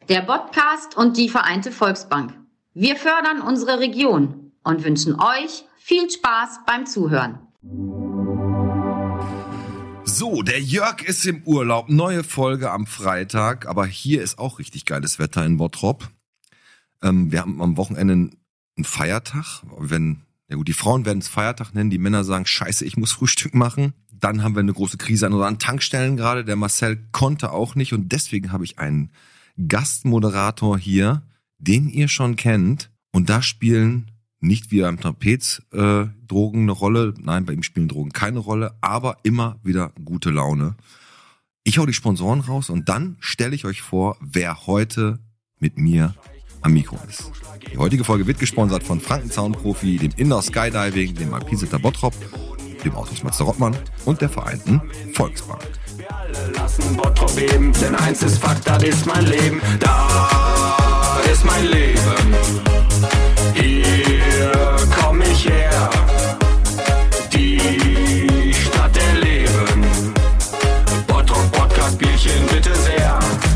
der Podcast und die Vereinte Volksbank. Wir fördern unsere Region und wünschen euch viel Spaß beim Zuhören. So, der Jörg ist im Urlaub. Neue Folge am Freitag. Aber hier ist auch richtig geiles Wetter in Bottrop. Wir haben am Wochenende einen Feiertag. Die Frauen werden es Feiertag nennen. Die Männer sagen, scheiße, ich muss Frühstück machen. Dann haben wir eine große Krise an Tankstellen gerade. Der Marcel konnte auch nicht. Und deswegen habe ich einen Gastmoderator hier, den ihr schon kennt. Und da spielen nicht wie beim Trapez Drogen eine Rolle. Nein, bei ihm spielen Drogen keine Rolle. Aber immer wieder gute Laune. Ich hau die Sponsoren raus und dann stelle ich euch vor, wer heute mit mir am Mikro ist. Die heutige Folge wird gesponsert von Frankenzaun-Profi, dem Indoor Skydiving, dem Alpinsitter Bottrop, dem Autosmeister Rottmann und der Vereinten Volksbank. Wir alle lassen Bottrop beben, denn eins ist Fakt, das ist mein Leben. Da ist mein Leben. Hier komm ich her. Die Stadt der Leben. Bottrop Podcast Bierchen bitte sehr.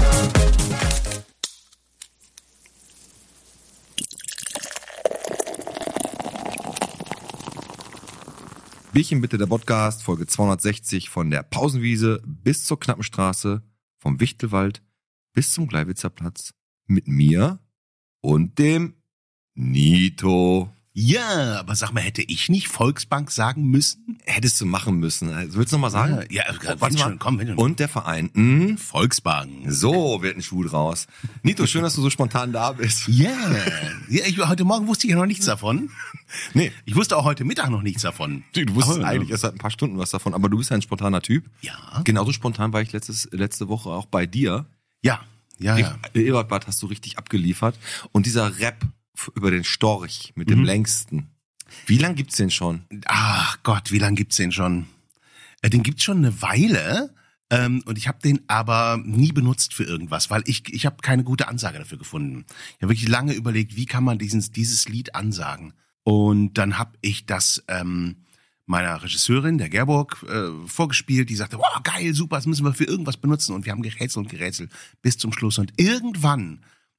Bierchen bitte, der Podcast, Folge 260 von der Pausenwiese bis zur Knappenstraße, vom Wichtelwald bis zum Gleiwitzer Platz mit mir und dem Nito. Ja, aber sag mal, hätte ich nicht Volksbank sagen müssen? Hättest du machen müssen. Willst du noch mal sagen? Ja, wenn schon, komm, wenn schon. Und der Vereinten Volksbank. So wird ein Schuh draus. Nito, schön, dass du so spontan da bist. Ja, heute Morgen wusste ich ja noch nichts davon. Nee. Ich wusste auch heute Mittag noch nichts davon. Du wusstest eigentlich erst seit ein paar Stunden was davon, aber du bist ja ein spontaner Typ. Ja. Genauso spontan war ich letzte Woche auch bei dir. Ja. Ebertbad hast du richtig abgeliefert. Und dieser Rap über den Storch mit dem längsten. Wie lang gibt's den schon? Ach Gott, wie lang gibt's den schon? Den gibt's schon eine Weile. Und ich habe den aber nie benutzt für irgendwas, weil ich habe keine gute Ansage dafür gefunden. Ich habe wirklich lange überlegt, wie kann man dieses Lied ansagen. Und dann habe ich das meiner Regisseurin, der Gerburg, vorgespielt. Die sagte, wow, geil, super, das müssen wir für irgendwas benutzen. Und wir haben gerätselt bis zum Schluss. Und irgendwann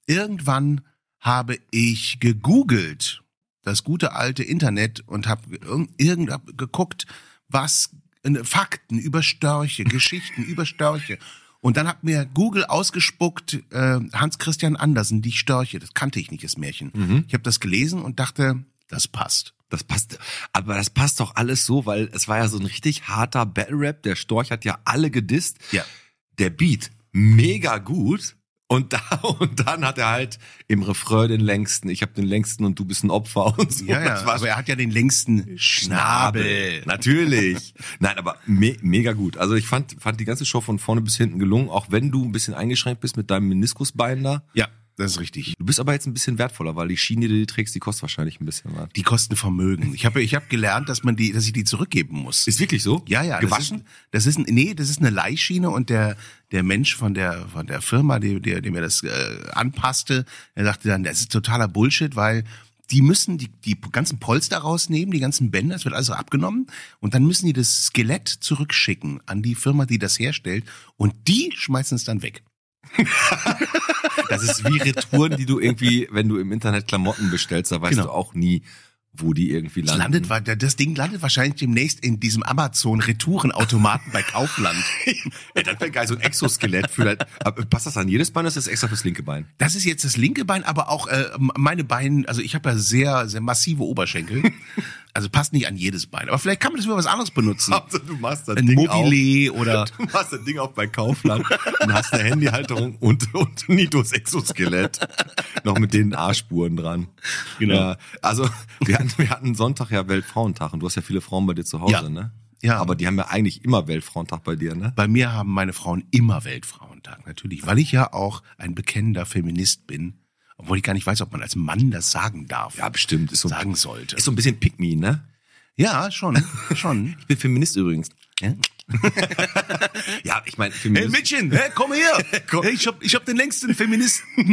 habe ich gegoogelt, das gute alte Internet, und habe geguckt, was Fakten über Störche, Geschichten über Störche. Und dann hat mir Google ausgespuckt, Hans Christian Andersen, die Störche. Das kannte ich nicht, das Märchen. Ich habe das gelesen und dachte, das passt. Das passt, aber das passt doch alles so, weil es war ja so ein richtig harter Battle-Rap. Der Storch hat ja alle gedisst. Ja. Der Beat mega gut. Und dann hat er halt im Refrain den längsten. Ich habe den längsten und du bist ein Opfer und so. Ja, aber er hat ja den längsten Schnabel. Natürlich. Nein, aber mega gut. Also ich fand die ganze Show von vorne bis hinten gelungen, auch wenn du ein bisschen eingeschränkt bist mit deinem Meniskusbein da. Ja, das ist richtig. Du bist aber jetzt ein bisschen wertvoller, weil die Schiene, die du trägst, die kostet wahrscheinlich ein bisschen was. Die kosten Vermögen. Ich habe gelernt, dass ich die zurückgeben muss. Ist wirklich so? Ja. Gewaschen? Das ist eine Leihschiene, und der Mensch von der Firma, der mir das anpasste, der sagte dann, das ist totaler Bullshit, weil die müssen die ganzen Polster rausnehmen, die ganzen Bänder, das wird also abgenommen, und dann müssen die das Skelett zurückschicken an die Firma, die das herstellt, und die schmeißen es dann weg. Das ist wie Retouren, die du irgendwie, wenn du im Internet Klamotten bestellst, da weißt du auch nie, wo die irgendwie landen. Das Ding landet wahrscheinlich demnächst in diesem Amazon-Retourenautomaten bei Kaufland. Ja, das wäre geil, so ein Exoskelett. Passt das an jedes Bein, oder ist das extra fürs linke Bein? Das ist jetzt das linke Bein, aber auch meine Beine, also ich habe ja sehr, sehr massive Oberschenkel. Also passt nicht an jedes Bein. Aber vielleicht kann man das für was anderes benutzen. Also du machst das ein Ding Mobile auf, oder... Du machst das Ding auf bei Kaufland und hast eine Handyhalterung und Nitos Exoskelett. Noch mit den A-Spuren dran. Genau. Ja, also wir hatten Sonntag ja Weltfrauentag und du hast ja viele Frauen bei dir zu Hause, ne? Ja. Aber die haben ja eigentlich immer Weltfrauentag bei dir, ne? Bei mir haben meine Frauen immer Weltfrauentag, natürlich. Weil ich ja auch ein bekennender Feminist bin. Obwohl ich gar nicht weiß, ob man als Mann das sagen darf. Ja, bestimmt. Sagen sollte. Ist so ein bisschen Pick me, ne? Ja, schon. Ich bin Feminist übrigens. Ja, ja, ich meine, hey Mädchen, komm her. Hey, ich hab den längsten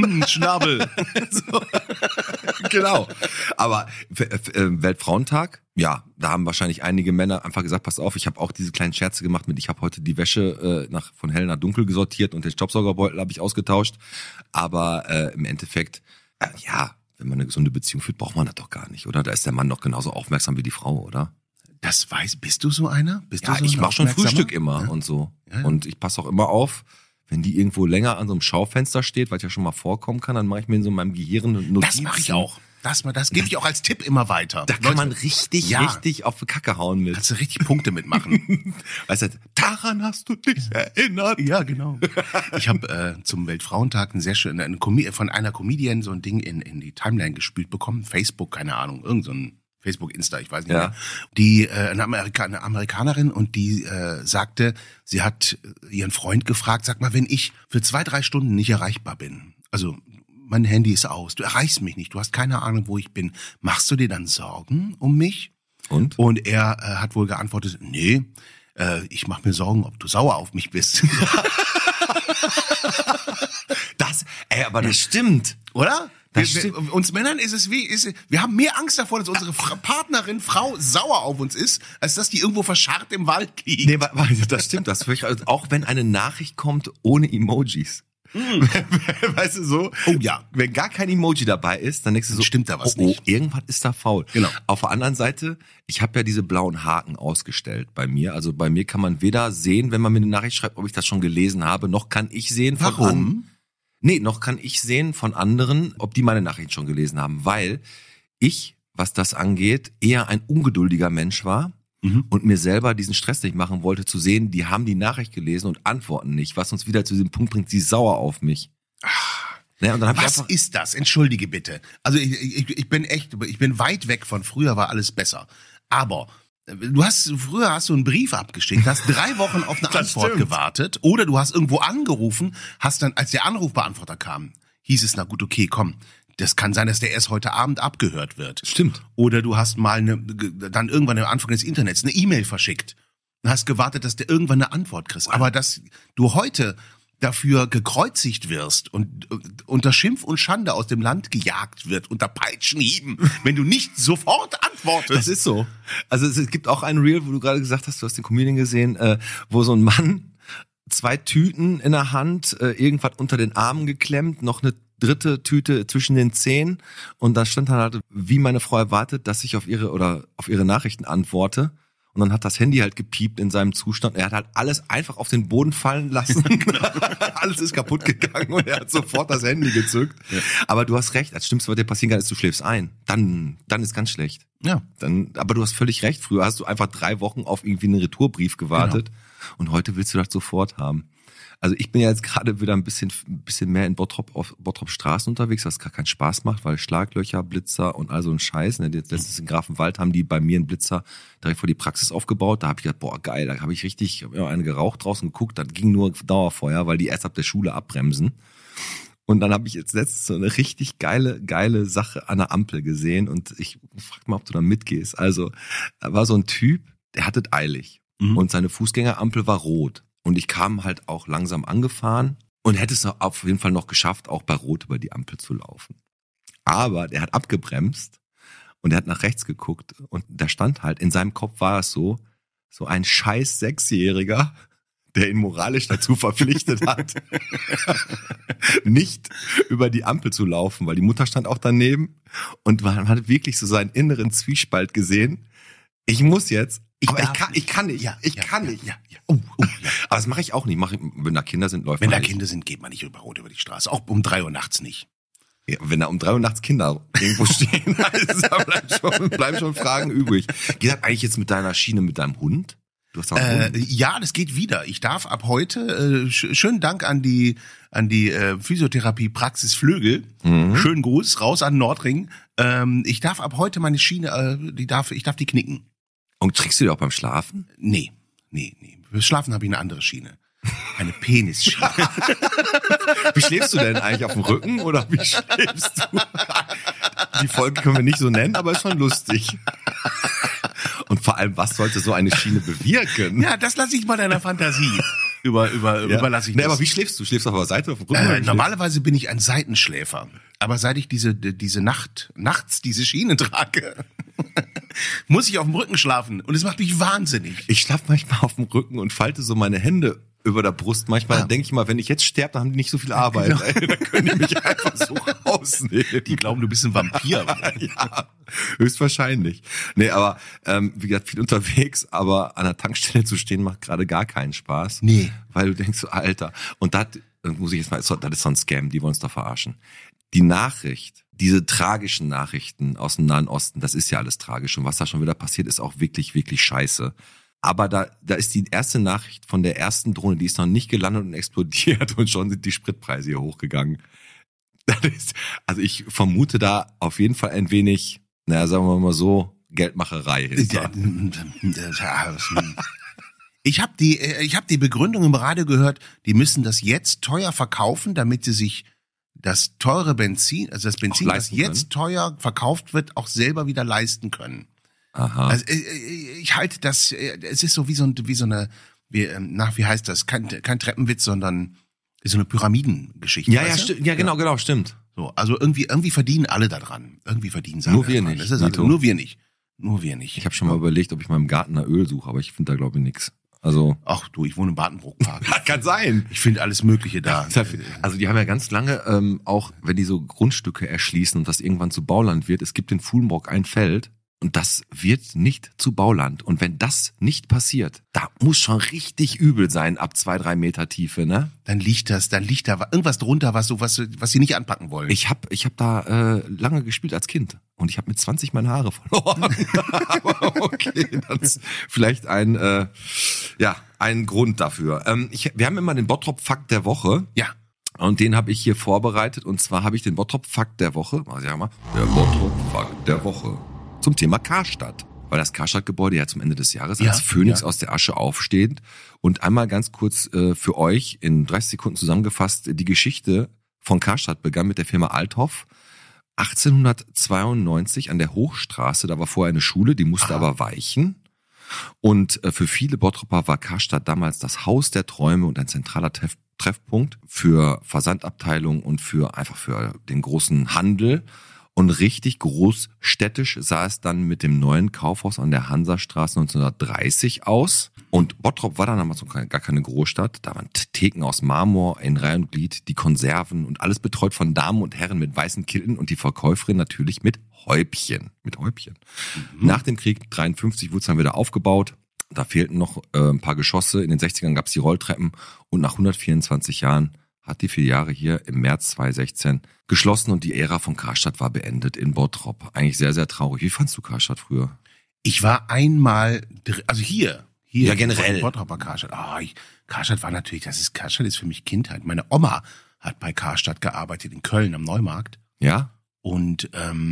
Feministen-Schnabel. So. Genau. Aber Weltfrauentag, Ja, da haben wahrscheinlich einige Männer einfach gesagt, pass auf, ich habe auch diese kleinen Scherze gemacht mit, ich habe heute die Wäsche von hell nach dunkel gesortiert und den Staubsaugerbeutel habe ich ausgetauscht. Aber im Endeffekt, ja, wenn man eine gesunde Beziehung führt, braucht man das doch gar nicht, oder? Da ist der Mann doch genauso aufmerksam wie die Frau, oder? Bist du so einer? Ja, ich mache schon Frühstück immer und so. Ja. Und ich passe auch immer auf, wenn die irgendwo länger an so einem Schaufenster steht, weil ja schon mal vorkommen kann, dann mache ich mir in so meinem Gehirn Notizen. Das mache ich auch. Das gebe ich auch als Tipp immer weiter. Da kann man richtig auf die Kacke hauen mit. Kannst du richtig Punkte mitmachen. Weißt du, daran hast du dich erinnert. Ja, genau. Ich habe zum Weltfrauentag von einer Comedian so ein Ding in die Timeline gespült bekommen. Facebook, keine Ahnung, irgend so ein Facebook, Insta, ich weiß nicht mehr. Die eine Amerikanerin und die sagte, sie hat ihren Freund gefragt, sag mal, wenn ich für 2-3 Stunden nicht erreichbar bin, also mein Handy ist aus, du erreichst mich nicht, du hast keine Ahnung, wo ich bin, machst du dir dann Sorgen um mich? Und er hat wohl geantwortet, nee, ich mache mir Sorgen, ob du sauer auf mich bist. Aber das stimmt. Oder? Uns Männern ist es wir haben mehr Angst davor, dass unsere Partnerin, Frau sauer auf uns ist, als dass die irgendwo verscharrt im Wald liegt. Nee, das stimmt. Auch wenn eine Nachricht kommt ohne Emojis. Weißt du so? Oh ja. Wenn gar kein Emoji dabei ist, dann denkst du so, stimmt da was nicht. Irgendwas ist da faul. Genau. Auf der anderen Seite, ich habe ja diese blauen Haken ausgestellt bei mir. Also bei mir kann man weder sehen, wenn man mir eine Nachricht schreibt, ob ich das schon gelesen habe, noch kann ich sehen von Warum? Noch kann ich sehen von anderen, ob die meine Nachricht schon gelesen haben, weil ich, was das angeht, eher ein ungeduldiger Mensch war. Und mir selber diesen Stress nicht machen wollte, zu sehen, die haben die Nachricht gelesen und antworten nicht, was uns wieder zu diesem Punkt bringt, sie sauer auf mich. Ja, und dann was ist das? Entschuldige bitte. Also ich bin weit weg von früher war alles besser. Aber früher hast du einen Brief abgeschickt, hast 3 Wochen auf eine Antwort gewartet oder du hast irgendwo angerufen, hast dann, als der Anrufbeantworter kam, hieß es, na gut, okay, komm. Das kann sein, dass der erst heute Abend abgehört wird. Stimmt. Oder du hast mal dann irgendwann am Anfang des Internets eine E-Mail verschickt und hast gewartet, dass du irgendwann eine Antwort kriegst. Aber dass du heute dafür gekreuzigt wirst und unter Schimpf und Schande aus dem Land gejagt wird, unter Peitschenhieben, wenn du nicht sofort antwortest. Das ist so. Also es gibt auch ein Reel, wo du gerade gesagt hast, du hast den Comedian gesehen, wo so ein Mann 2 Tüten in der Hand, irgendwas unter den Armen geklemmt, noch eine 3. Tüte zwischen den Zehen und da stand dann halt, wie meine Frau erwartet, dass ich auf ihre Nachrichten antworte und dann hat das Handy halt gepiept in seinem Zustand. Er hat halt alles einfach auf den Boden fallen lassen. Alles ist kaputt gegangen und er hat sofort das Handy gezückt. Ja. Aber du hast recht, das Schlimmste, was dir passieren kann, ist, du schläfst ein. Dann ist ganz schlecht. Ja. Aber du hast völlig recht. Früher hast du einfach 3 Wochen auf irgendwie einen Retourbrief gewartet und heute willst du das sofort haben. Also ich bin ja jetzt gerade wieder ein bisschen mehr in Bottrop Straßen unterwegs, was gar keinen Spaß macht, weil Schlaglöcher, Blitzer und all so ein Scheiß. Letztens in Grafenwald haben die bei mir einen Blitzer direkt vor die Praxis aufgebaut. Da habe ich gedacht, boah geil, da habe ich eine geraucht, draußen geguckt, das ging nur Dauerfeuer, weil die erst ab der Schule abbremsen. Und dann habe ich jetzt letztens so eine richtig geile Sache an der Ampel gesehen und ich frag mal, ob du da mitgehst. Also da war so ein Typ, der hatte es eilig und seine Fußgängerampel war rot. Und ich kam halt auch langsam angefahren und hätte es auf jeden Fall noch geschafft, auch bei Rot über die Ampel zu laufen. Aber der hat abgebremst und er hat nach rechts geguckt und da stand halt, in seinem Kopf war es so ein scheiß 6-Jähriger, der ihn moralisch dazu verpflichtet hat, nicht über die Ampel zu laufen, weil die Mutter stand auch daneben und man hat wirklich so seinen inneren Zwiespalt gesehen. Ich muss jetzt, ich kann nicht. Oh, ja. Aber das mache ich auch nicht. Wenn da Kinder sind, läuft Wenn man da nicht. Kinder sind, geht man nicht über Rot über die Straße. Auch um 3 Uhr nachts nicht. Ja, wenn da um 3 Uhr nachts Kinder irgendwo stehen, da bleiben schon Fragen übrig. Geht das eigentlich jetzt mit deiner Schiene, mit deinem Hund? Du hast auch einen Hund? Ja, das geht wieder. Ich darf ab heute, schönen Dank an die Physiotherapie-Praxis Flögel. Schönen Gruß, raus an Nordring. Ich darf ab heute meine Schiene, ich darf die knicken. Und trägst du die auch beim Schlafen? Nee. Fürs Schlafen habe ich eine andere Schiene. Eine Penisschiene. Wie schläfst du denn eigentlich, auf dem Rücken oder wie schläfst du? Die Folge können wir nicht so nennen, aber ist schon lustig. Und vor allem, was sollte so eine Schiene bewirken? Ja, das lasse ich mal deiner Fantasie. Überlasse ich das. Aber wie schläfst du? Schläfst du auf der Seite, auf dem Rücken? Normalerweise bin ich ein Seitenschläfer. Aber seit ich diese nachts diese Schiene trage, muss ich auf dem Rücken schlafen und es macht mich wahnsinnig. Ich schlafe manchmal auf dem Rücken und falte so meine Hände über der Brust. Manchmal denke ich mal, wenn ich jetzt sterbe, dann haben die nicht so viel Arbeit. Genau. Ey, dann können die mich einfach so rausnehmen. Die glauben, du bist ein Vampir. Ja, höchstwahrscheinlich. Nee, aber wie gesagt, viel unterwegs, aber an der Tankstelle zu stehen macht gerade gar keinen Spaß. Nee. Weil du denkst so, Alter, und das muss ich jetzt mal, das ist so ein Scam, die wollen uns da verarschen. Die Nachricht, diese tragischen Nachrichten aus dem Nahen Osten, das ist ja alles tragisch und was da schon wieder passiert, ist auch wirklich, wirklich scheiße. Aber da ist die erste Nachricht von der ersten Drohne, die ist noch nicht gelandet und explodiert und schon sind die Spritpreise hier hochgegangen. Also ich vermute da auf jeden Fall ein wenig, sagen wir mal so, Geldmacherei hinter. Ich habe die Begründung im Radio gehört, die müssen das jetzt teuer verkaufen, damit sie sich das teure Benzin, also das Benzin, das jetzt teuer verkauft wird, auch selber wieder leisten können. Aha. Also ich halte das, es ist so wie wie heißt das? Kein Treppenwitz, sondern so eine Pyramidengeschichte. Ja, genau, stimmt. So, also irgendwie verdienen alle da dran. Irgendwie verdienen sie Nur alle wir daran. nicht. Das ist also, nur wir nicht. Ich habe schon mal überlegt, ob ich mal im Garten nach Öl suche, aber ich finde da glaube ich nichts. Also ach du, ich wohne im Badenbrook-Park. kann sein. Ich finde alles Mögliche da. Also die haben ja ganz lange, auch wenn die so Grundstücke erschließen und das irgendwann zu Bauland wird, es gibt in Fuhlenbrock ein Feld und das wird nicht zu Bauland. Und wenn das nicht passiert, da muss schon richtig übel sein ab 2-3 Meter Tiefe, ne? Dann liegt da irgendwas drunter, was sie nicht anpacken wollen. Ich hab da lange gespielt als Kind und ich habe mit 20 meine Haare verloren. Aber okay, das ist vielleicht ein Grund dafür. Wir haben immer den Bottrop-Fakt der Woche. Ja. Und den habe ich hier vorbereitet. Und zwar habe ich den Bottrop-Fakt der Woche, der Bottrop-Fakt der Woche, zum Thema Karstadt. Weil das Karstadt-Gebäude ja zum Ende des Jahres als Phönix aus der Asche aufsteht. Und einmal ganz kurz für euch in 30 Sekunden zusammengefasst, die Geschichte von Karstadt begann mit der Firma Althoff 1892 an der Hochstraße. Da war vorher eine Schule, die musste aber weichen. Und für viele Bottroper war Karstadt damals das Haus der Träume und ein zentraler Treffpunkt für Versandabteilungen und für den großen Handel. Und richtig großstädtisch sah es dann mit dem neuen Kaufhaus an der Hansastraße 1930 aus. Und Bottrop war dann damals gar keine Großstadt. Da waren Theken aus Marmor in Reihe und Glied, die Konserven und alles betreut von Damen und Herren mit weißen Kitteln und die Verkäuferin natürlich mit Häubchen. Nach dem Krieg 53 wurde es dann wieder aufgebaut. Da fehlten noch ein paar Geschosse. In den 60ern gab es die Rolltreppen und nach 124 Jahren hat die 4 Jahre hier im März 2016 geschlossen und die Ära von Karstadt war beendet in Bottrop. Eigentlich sehr, sehr traurig. Wie fandst du Karstadt früher? Ich war einmal, also hier. Ja, generell. Bottroper Karstadt. Karstadt war natürlich, Karstadt ist für mich Kindheit. Meine Oma hat bei Karstadt gearbeitet in Köln am Neumarkt. Ja? Und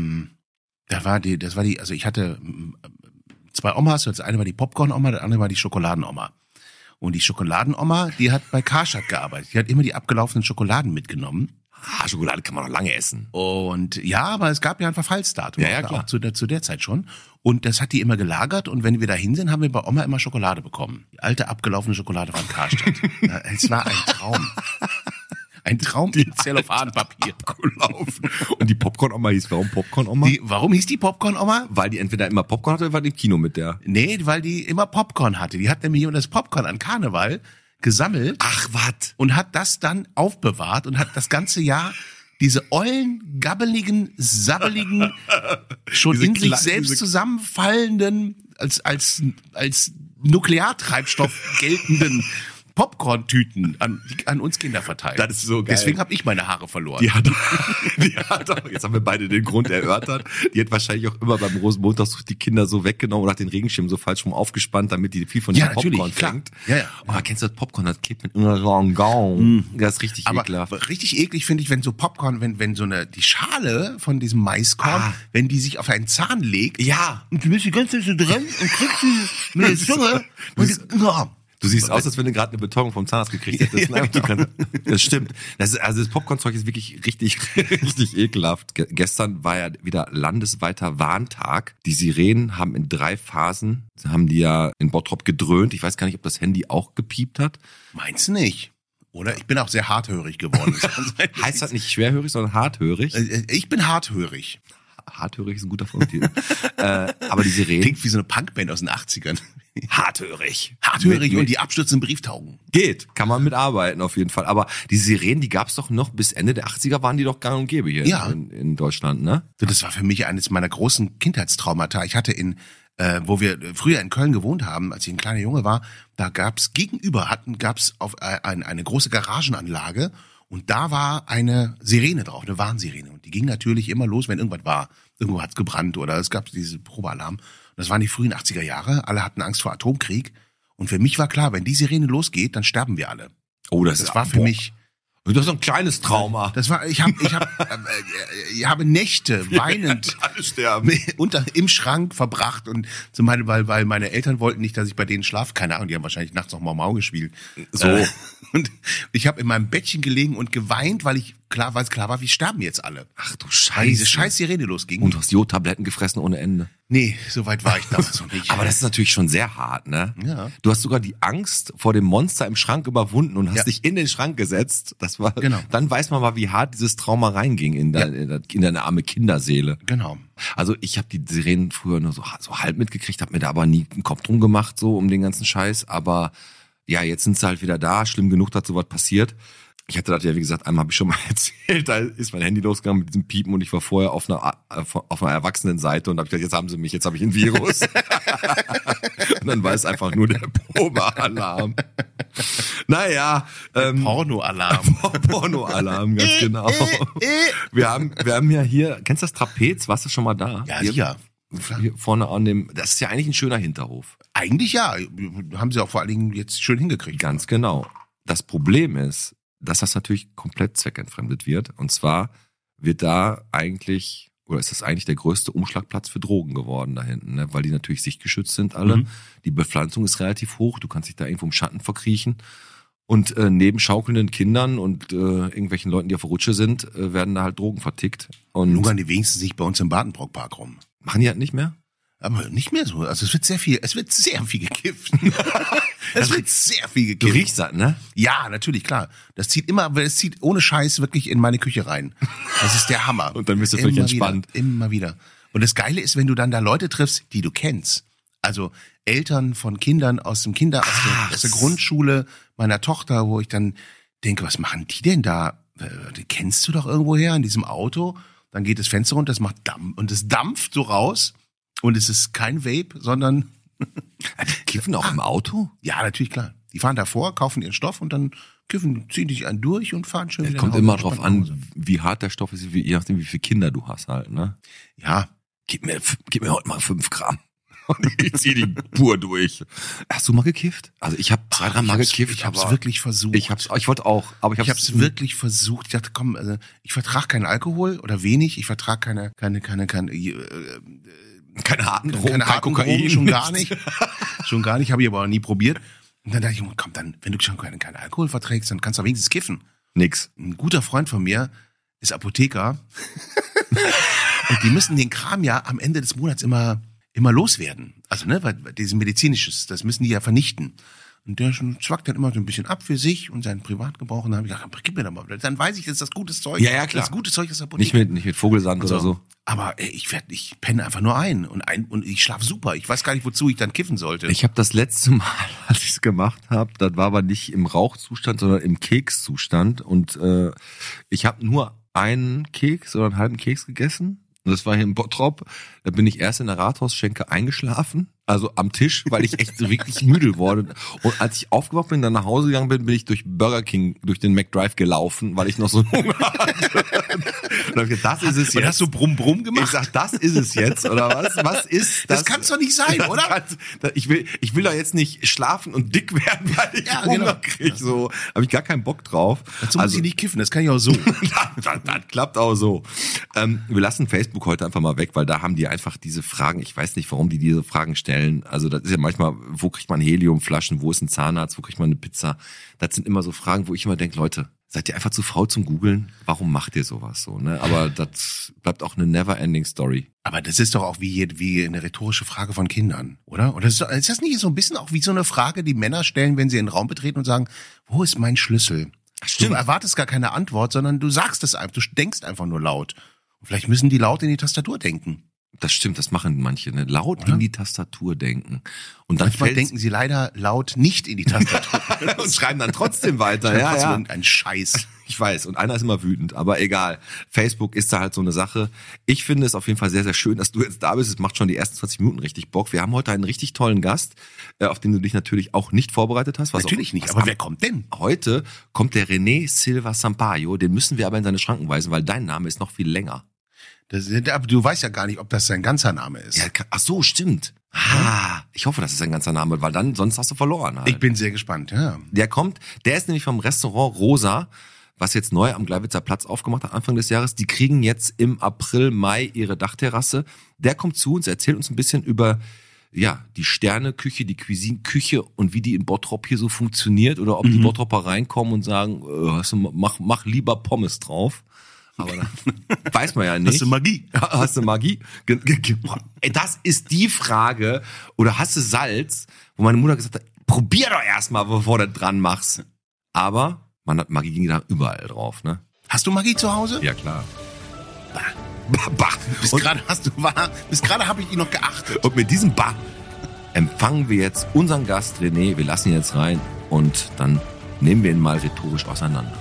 also ich hatte 2 Omas, das eine war die Popcorn-Oma, das andere war die Schokoladenoma. Und die Schokoladenoma, die hat bei Karstadt gearbeitet. Die hat immer die abgelaufenen Schokoladen mitgenommen. Schokolade kann man noch lange essen. Und ja, aber es gab ja ein Verfallsdatum. Ja, klar. Auch zu der Zeit schon. Und das hat die immer gelagert. Und wenn wir da hin sind, haben wir bei Oma immer Schokolade bekommen. Die alte abgelaufene Schokolade von Karstadt. Es war ein Traum. Ein Traum in Zellophanpapier. Abgelaufen. Und die Popcorn-Oma hieß warum Popcorn-Oma? Warum hieß die Popcorn-Oma? Weil die entweder immer Popcorn hatte oder war die im Kino mit der? Nee, weil die immer Popcorn hatte. Die hat nämlich immer das Popcorn an Karneval gesammelt. Ach, was? Und hat das dann aufbewahrt und hat das ganze Jahr diese ollen, gabbeligen, sabbeligen, schon in sich selbst zusammenfallenden, als Nukleartreibstoff geltenden Popcorn-Tüten an uns Kinder verteilt. Das ist so geil. Deswegen habe ich meine Haare verloren. Die hat auch, jetzt haben wir beide den Grund erörtert, die hat wahrscheinlich auch immer beim Rosenmontag die Kinder so weggenommen und hat den Regenschirm so falsch rum aufgespannt, damit die viel von dem Popcorn fängt. Ja. Oh, kennst du das Popcorn? Das klebt mit einer langen Gaum. Das ist richtig ekelhaft. Aber richtig eklig finde ich, wenn so Popcorn, wenn so die Schale von diesem Maiskorn, wenn die sich auf einen Zahn legt. Ja. Und du bist die ganze Zeit so drin und kriegst sie mit der Zunge. Du siehst aus, als wenn du gerade eine Betäubung vom Zahnarzt gekriegt hättest. Das stimmt. Das Popcornzeug ist wirklich richtig, richtig ekelhaft. Gestern war ja wieder landesweiter Warntag. Die Sirenen haben in 3 Phasen, haben die ja in Bottrop gedröhnt. Ich weiß gar nicht, ob das Handy auch gepiept hat. Meinst du nicht? Oder? Ich bin auch sehr harthörig geworden. Heißt das nicht schwerhörig, sondern harthörig? Ich bin harthörig. Harthörig ist ein guter Folgetitel. Aber die Sirenen... Klingt wie so eine Punkband aus den 80ern. Harthörig. Harthörig und die abstürzenden Brieftauben. Geht, kann man mitarbeiten auf jeden Fall. Aber die Sirenen, die gab's doch noch bis Ende der 80er, waren die doch gang und gäbe hier in Deutschland, ne? Das war für mich eines meiner großen Kindheitstraumata. Ich hatte wo wir früher in Köln gewohnt haben, als ich ein kleiner Junge war, da gab's auf eine große Garagenanlage und da war eine Sirene drauf, eine Warnsirene. Und die ging natürlich immer los, wenn irgendwas war. Irgendwo hat's gebrannt oder es gab diese Probealarm. Und das waren die frühen 80er Jahre. Alle hatten Angst vor Atomkrieg. Und für mich war klar, wenn die Sirene losgeht, dann sterben wir alle. Oh, das war für mich... Das ist so ein kleines Trauma. Ich habe Nächte weinend im Schrank verbracht und zum Beispiel, weil meine Eltern wollten nicht, dass ich bei denen schlafe. Keine Ahnung, die haben wahrscheinlich nachts noch Mau gespielt. So. Und ich habe in meinem Bettchen gelegen und geweint, weil es klar war, wir sterben jetzt alle. Ach du Weil Scheiße. diese scheiß Sirene losging. Und du hast Jodtabletten gefressen ohne Ende. Nee, so weit war ich damals noch nicht. Aber das ist natürlich schon sehr hart, ne? Ja. Du hast sogar die Angst vor dem Monster im Schrank überwunden und hast dich in den Schrank gesetzt. Das war, genau. Dann weiß man mal, wie hart dieses Trauma reinging in deine arme Kinderseele. Genau. Also ich habe die Sirenen früher nur so halb mitgekriegt, habe mir da aber nie einen Kopf drum gemacht, so um den ganzen Scheiß. Aber ja, jetzt sind sie halt wieder da. Schlimm genug, dass sowas passiert. Ich hatte das ja, wie gesagt, einmal habe ich schon mal erzählt, da ist mein Handy losgegangen mit diesem Piepen und ich war vorher auf einer Erwachsenenseite und habe gesagt, jetzt haben sie mich, jetzt habe ich ein Virus. Und dann war es einfach nur der Probealarm. Naja. Pornoalarm. Pornoalarm, ganz genau. Wir haben ja hier, kennst du das Trapez? Warst du schon mal da? Ja, sicher. Hier vorne an dem, das ist ja eigentlich ein schöner Hinterhof. Eigentlich ja. Haben sie auch vor allen Dingen jetzt schön hingekriegt. Ganz genau. Das Problem ist, dass das natürlich komplett zweckentfremdet wird. Und zwar wird da eigentlich, oder ist das eigentlich der größte Umschlagplatz für Drogen geworden da hinten, ne? Weil die natürlich sichtgeschützt sind alle. Mhm. Die Bepflanzung ist relativ hoch, du kannst dich da irgendwo im Schatten verkriechen. Und neben schaukelnden Kindern und irgendwelchen Leuten, die auf der Rutsche sind, werden da halt Drogen vertickt. Und lungern die wenigstens nicht bei uns im Badenbrock-Park rum. Machen die halt nicht mehr? Aber nicht mehr so. Also es wird sehr viel gekifft. Es wird sehr viel gekifft. Du riechst das, ne? Ja, natürlich, klar. Es zieht ohne Scheiß wirklich in meine Küche rein. Das ist der Hammer. Und dann bist du völlig entspannt. Immer wieder. Und das Geile ist, wenn du dann da Leute triffst, die du kennst. Also Eltern von Kindern aus der Grundschule meiner Tochter, wo ich dann denke, was machen die denn da? Die kennst du doch irgendwo her in diesem Auto. Dann geht das Fenster runter, das macht Dampf und es dampft so raus. Und es ist kein Vape, sondern... Die kiffen auch im Auto? Ja, natürlich, klar. Die fahren davor, kaufen ihren Stoff und dann ziehen dich einen durch und fahren schön wieder nach Hause. Kommt immer drauf an, wie hart der Stoff ist, je nachdem, wie viele Kinder du hast halt, ne? Ja. Gib mir heute mal 5 Gramm. Und ich zieh die pur durch. Hast du mal gekifft? Also ich habe 2-3 Mal gekifft. Ich hab's wirklich versucht. Ich wollte auch, aber ich hab's wirklich versucht. Ich dachte, komm, also ich vertrage keinen Alkohol oder wenig. Ich vertrage keine harten Drogen, kein Kokain. Schon gar nicht, habe ich aber auch nie probiert. Und dann dachte ich, komm, dann, wenn du schon keinen Alkohol verträgst, dann kannst du wenigstens kiffen. Nix. Ein guter Freund von mir ist Apotheker. Und die müssen den Kram ja am Ende des Monats immer loswerden. Also, ne, weil dieses Medizinisches, das müssen die ja vernichten. Und der zwackt dann immer so ein bisschen ab für sich und seinen Privatgebrauch. Und dann habe ich gedacht, gib mir doch mal. Dann weiß ich, das ist das gutes Zeug. Ja, klar. Das gute Zeug ist Apotheker. Nicht mit Vogelsand oder so. Aber ich penne einfach nur ein und ich schlafe super. Ich weiß gar nicht, wozu ich dann kiffen sollte. Ich habe das letzte Mal, als ich es gemacht habe, das war aber nicht im Rauchzustand, sondern im Kekszustand. Und ich habe nur einen Keks oder einen halben Keks gegessen. Und das war hier in Bottrop. Da bin ich erst in der Rathausschenke eingeschlafen. Also am Tisch, weil ich echt so wirklich müde wurde. Und als ich aufgewacht bin, dann nach Hause gegangen bin ich durch Burger King, durch den McDrive gelaufen, weil ich noch so einen Hunger hatte. Und hab ich gedacht, das ist es jetzt. Und hast du Brumm gemacht? Ich sag, das ist es jetzt, oder was? Was ist das? Das kann's doch nicht sein, oder? Ich will doch jetzt nicht schlafen und dick werden, weil ich Hunger kriege. So, habe ich gar keinen Bock drauf. Dazu muss ich nicht kiffen, das kann ich auch so. das klappt auch so. Wir lassen Facebook heute einfach mal weg, weil da haben die einfach diese Fragen. Ich weiß nicht, warum die diese Fragen stellen. Also das ist ja manchmal, wo kriegt man Heliumflaschen, wo ist ein Zahnarzt, wo kriegt man eine Pizza? Das sind immer so Fragen, wo ich immer denke, Leute, seid ihr einfach zu faul zum Googeln? Warum macht ihr sowas so? Ne? Aber das bleibt auch eine never-ending Story. Aber das ist doch auch wie eine rhetorische Frage von Kindern, oder? Oder ist das nicht so ein bisschen auch wie so eine Frage, die Männer stellen, wenn sie in den Raum betreten und sagen, wo ist mein Schlüssel? Stimmt. Du erwartest gar keine Antwort, sondern du sagst es einfach, du denkst einfach nur laut. Vielleicht müssen die laut in die Tastatur denken. Das stimmt, das machen manche, ne? Laut Oder? in die Tastatur denken. Und dann Manchmal denken sie leider laut nicht in die Tastatur. und schreiben dann trotzdem weiter. Ja, Ja. Irgendein Scheiß. Ich weiß, und einer ist immer wütend, aber egal. Facebook ist da halt so eine Sache. Ich finde es auf jeden Fall sehr, sehr schön, dass du jetzt da bist. Es macht schon die ersten 20 Minuten richtig Bock. Wir haben heute einen richtig tollen Gast, auf den du dich natürlich auch nicht vorbereitet hast. Natürlich nicht, aber wer kommt denn? Heute kommt der René Silva Sampaio. Den müssen wir aber in seine Schranken weisen, weil dein Name ist noch viel länger. Aber du weißt ja gar nicht, ob das sein ganzer Name ist. Ja, ach so, stimmt. Ich hoffe, das ist sein ganzer Name, weil dann, sonst hast du verloren halt. Ich bin sehr gespannt, ja. Der ist nämlich vom Restaurant Rosa, was jetzt neu am Gleiwitzer Platz aufgemacht hat, Anfang des Jahres. Die kriegen jetzt im April, Mai ihre Dachterrasse. Der kommt zu uns, erzählt uns ein bisschen über, ja, die Sterneküche, die Cuisine-Küche und wie die in Bottrop hier so funktioniert oder ob die Bottropper reinkommen und sagen, mach lieber Pommes drauf. Aber dann weiß man ja nicht. Hast du Magie? Hast du Magie? Ey, das ist die Frage. Oder hast du Salz? Wo meine Mutter gesagt hat, probier doch erstmal, bevor du dran machst. Aber man hat Magie ging da überall drauf, ne? Hast du Magie zu Hause? Ja, klar. Bis gerade habe ich ihn noch geachtet. Und mit diesem empfangen wir jetzt unseren Gast René. Wir lassen ihn jetzt rein und dann nehmen wir ihn mal rhetorisch auseinander.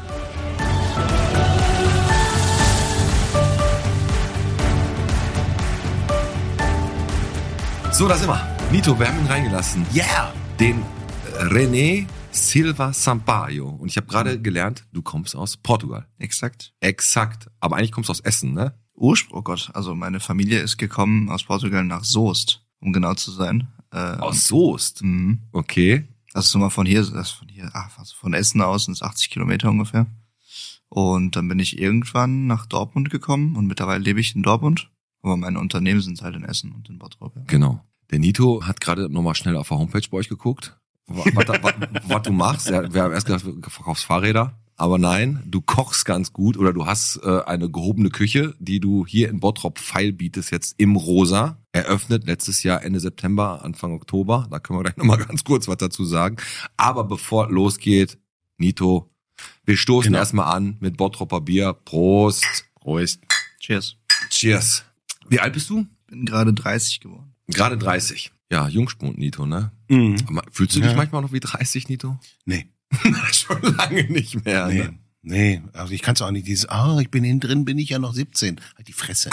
So, da sind wir. Nito, wir haben ihn reingelassen. Yeah! Den René Silva Sampaio. Und ich habe gerade gelernt, du kommst aus Portugal. Exakt. Exakt. Aber eigentlich kommst du aus Essen, ne? Oh Gott, also meine Familie ist gekommen aus Portugal nach Soest, um genau zu sein. Aus Soest? Mhm. Okay. Das ist immer von Essen aus sind es 80 Kilometer ungefähr. Und dann bin ich irgendwann nach Dortmund gekommen und mittlerweile lebe ich in Dortmund. Aber meine Unternehmen sind halt in Essen und in Bottrop. Ja. Genau. Der Nito hat gerade nochmal schnell auf der Homepage bei euch geguckt, was du machst. Ja, wir haben erst gedacht, du verkaufst Fahrräder. Aber nein, du kochst ganz gut oder du hast eine gehobene Küche, die du hier in Bottrop feilbietest, jetzt im Rosa. Eröffnet letztes Jahr Ende September, Anfang Oktober. Da können wir gleich nochmal ganz kurz was dazu sagen. Aber bevor losgeht, Nito, wir stoßen erstmal an mit Bottroper Bier. Prost. Prost. Cheers. Cheers. Wie alt bist du? Bin gerade 30 geworden. Gerade 30. Ja, Jungspund, Nito, ne? Mhm. Fühlst du dich manchmal noch wie 30, Nito? Nee. Schon lange nicht mehr. Nee. Ne? Nee, also ich kann es auch nicht dieses, ich bin innen drin, bin ich ja noch 17. Halt die Fresse.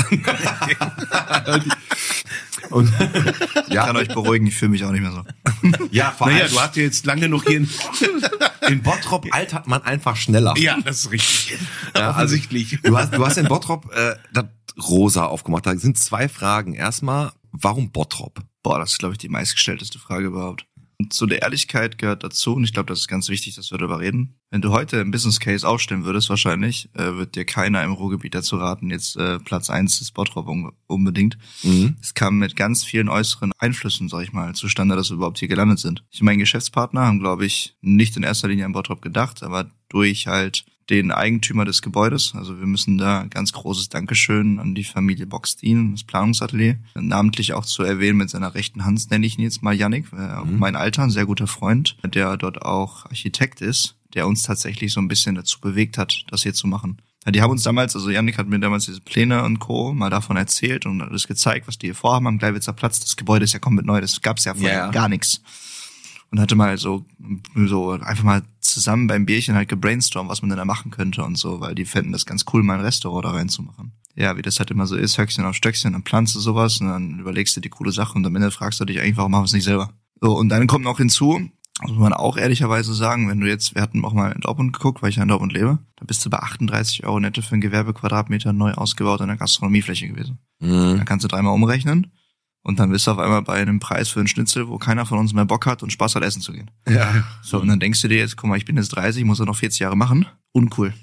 Und, Ich kann euch beruhigen, ich fühle mich auch nicht mehr so. ja, vor allem, Naja, du hast ja jetzt lange noch hier in Bottrop altert man einfach schneller. Ja, das ist richtig. Ja, Offensichtlich. Also, du hast in Bottrop das Rosa aufgemacht. Da sind zwei Fragen. Erstmal, warum Bottrop? Boah, das ist, glaube ich, die meistgestellteste Frage überhaupt. Und zu der Ehrlichkeit gehört dazu, und ich glaube, das ist ganz wichtig, dass wir darüber reden. Wenn du heute einen Business Case aufstellen würdest, wahrscheinlich, wird dir keiner im Ruhrgebiet dazu raten, jetzt Platz 1 ist Bottrop unbedingt. Mhm. Es kam mit ganz vielen äußeren Einflüssen, sag ich mal, zustande, dass wir überhaupt hier gelandet sind. Ich und mein Geschäftspartner haben, glaube ich, nicht in erster Linie an Bottrop gedacht, aber durch halt den Eigentümer des Gebäudes. Also wir müssen da ganz großes Dankeschön an die Familie Bockstein, das Planungsatelier. Namentlich auch zu erwähnen mit seiner rechten Hand, nenne ich ihn jetzt mal Yannick, mein Alter, ein sehr guter Freund, der dort auch Architekt ist, der uns tatsächlich so ein bisschen dazu bewegt hat, das hier zu machen. Ja, die haben uns damals, also Yannick hat mir damals diese Pläne und Co. mal davon erzählt und alles gezeigt, was die hier vorhaben am Gleiwitzer Platz. Das Gebäude ist ja komplett neu, das gab's ja vorher gar nichts. Und hatte mal so einfach mal zusammen beim Bierchen halt gebrainstormt, was man denn da machen könnte und so, weil die fänden das ganz cool, mal ein Restaurant da reinzumachen. Ja, wie das halt immer so ist, Höchstchen auf Stöckchen, dann planst du sowas und dann überlegst du die coole Sache und am Ende fragst du dich eigentlich, warum machen wir es nicht selber? So, und dann kommt noch hinzu, muss man auch ehrlicherweise sagen, wenn du jetzt, wir hatten auch mal in Dortmund geguckt, weil ich ja in Dortmund lebe, da bist du bei 38 € netto für ein Gewerbequadratmeter neu ausgebaut in der Gastronomiefläche gewesen. Mhm. Dann kannst du dreimal umrechnen. Und dann bist du auf einmal bei einem Preis für einen Schnitzel, wo keiner von uns mehr Bock hat und Spaß hat, essen zu gehen. Ja. So, und dann denkst du dir jetzt, guck mal, ich bin jetzt 30, muss ja noch 40 Jahre machen. Uncool.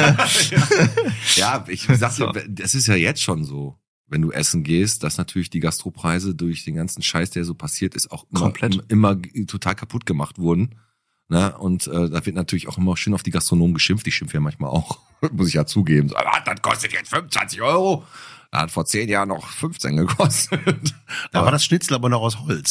Ja, ich sag dir, das ist ja jetzt schon so, wenn du essen gehst, dass natürlich die Gastropreise durch den ganzen Scheiß, der so passiert ist, auch immer total kaputt gemacht wurden. Ne? Und da wird natürlich auch immer schön auf die Gastronomen geschimpft. Ich schimpfe ja manchmal auch, muss ich ja zugeben. So, das kostet jetzt 25 €. Das hat vor 10 Jahren noch 15 gekostet. Da war das Schnitzel aber noch aus Holz.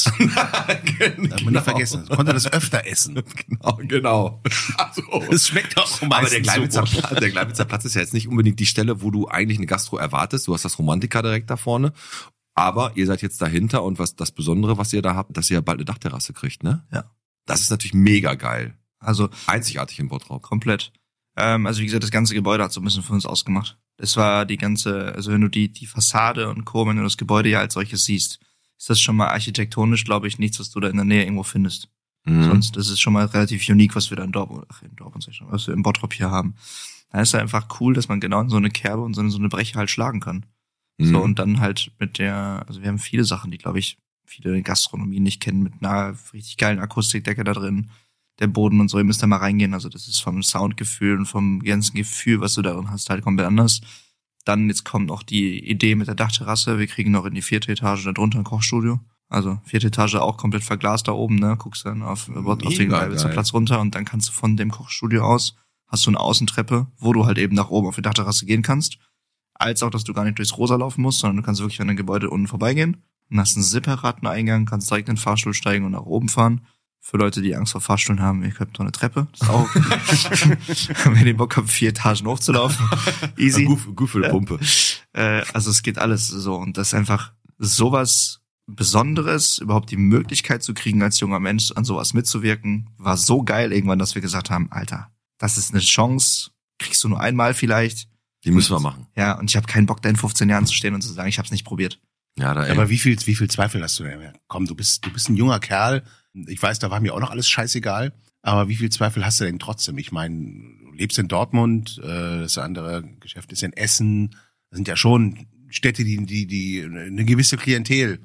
Darf man nicht vergessen. Man konnte das öfter essen. Genau. Also, Es schmeckt auch aber der meistens Gleiwitzer Platz ist ja jetzt nicht unbedingt die Stelle, wo du eigentlich eine Gastro erwartest. Du hast das Romantika direkt da vorne. Aber ihr seid jetzt dahinter und was das Besondere, was ihr da habt, dass ihr bald eine Dachterrasse kriegt, ne? Ja. Das ist natürlich mega geil. Also Einzigartig in Bottrop. komplett. Also wie gesagt, das ganze Gebäude hat so ein bisschen für uns ausgemacht. Es war die ganze, also wenn du die Fassade und Co., wenn du das Gebäude ja als solches siehst, ist das schon mal architektonisch, glaube ich, nichts, was du da in der Nähe irgendwo findest. Sonst, das ist schon mal relativ unique, was wir da in Dortmund, was wir in Bottrop hier haben. Da ist es einfach cool, dass man genau in so eine Kerbe und so eine Breche halt schlagen kann. So, und dann halt also wir haben viele Sachen, die, glaube ich, viele Gastronomien nicht kennen, mit einer richtig geilen Akustikdecke da drin. Der Boden und so, ihr müsst da mal reingehen. Also das ist vom Soundgefühl und vom ganzen Gefühl, was du darin hast, halt komplett anders. Dann jetzt kommt noch die Idee mit der Dachterrasse. Wir kriegen noch in die 4. Etage da drunter ein Kochstudio. Also 4. Etage auch komplett verglast da oben, ne? Guckst dann auf den Gleiwitzer Platz runter und dann kannst du von dem Kochstudio aus, hast du eine Außentreppe, wo du halt eben nach oben auf die Dachterrasse gehen kannst. Als auch, dass du gar nicht durchs Rosa laufen musst, sondern du kannst wirklich an dem Gebäude unten vorbeigehen und hast einen separaten Eingang, kannst direkt in den Fahrstuhl steigen und nach oben fahren. Für Leute, die Angst vor Fahrstühlen haben, ihr könnt noch eine Treppe. Das ist auch okay. Wenn ihr Bock habt, 4 Etagen hochzulaufen. Easy. Gut für die Pumpe. Also es geht alles so. Und das ist einfach sowas Besonderes, überhaupt die Möglichkeit zu kriegen, als junger Mensch an sowas mitzuwirken, war so geil irgendwann, dass wir gesagt haben, Alter, das ist eine Chance, kriegst du nur einmal vielleicht. Die müssen wir machen. Ja, und ich habe keinen Bock, da in 15 Jahren zu stehen und zu sagen, ich habe es nicht probiert. Ja, Aber wie viel Zweifel hast du denn? Komm, du bist ein junger Kerl. Ich weiß, da war mir auch noch alles scheißegal. Aber wie viel Zweifel hast du denn trotzdem? Ich meine, du lebst in Dortmund, das andere Geschäft ist in Essen. Das sind ja schon Städte, die eine gewisse Klientel,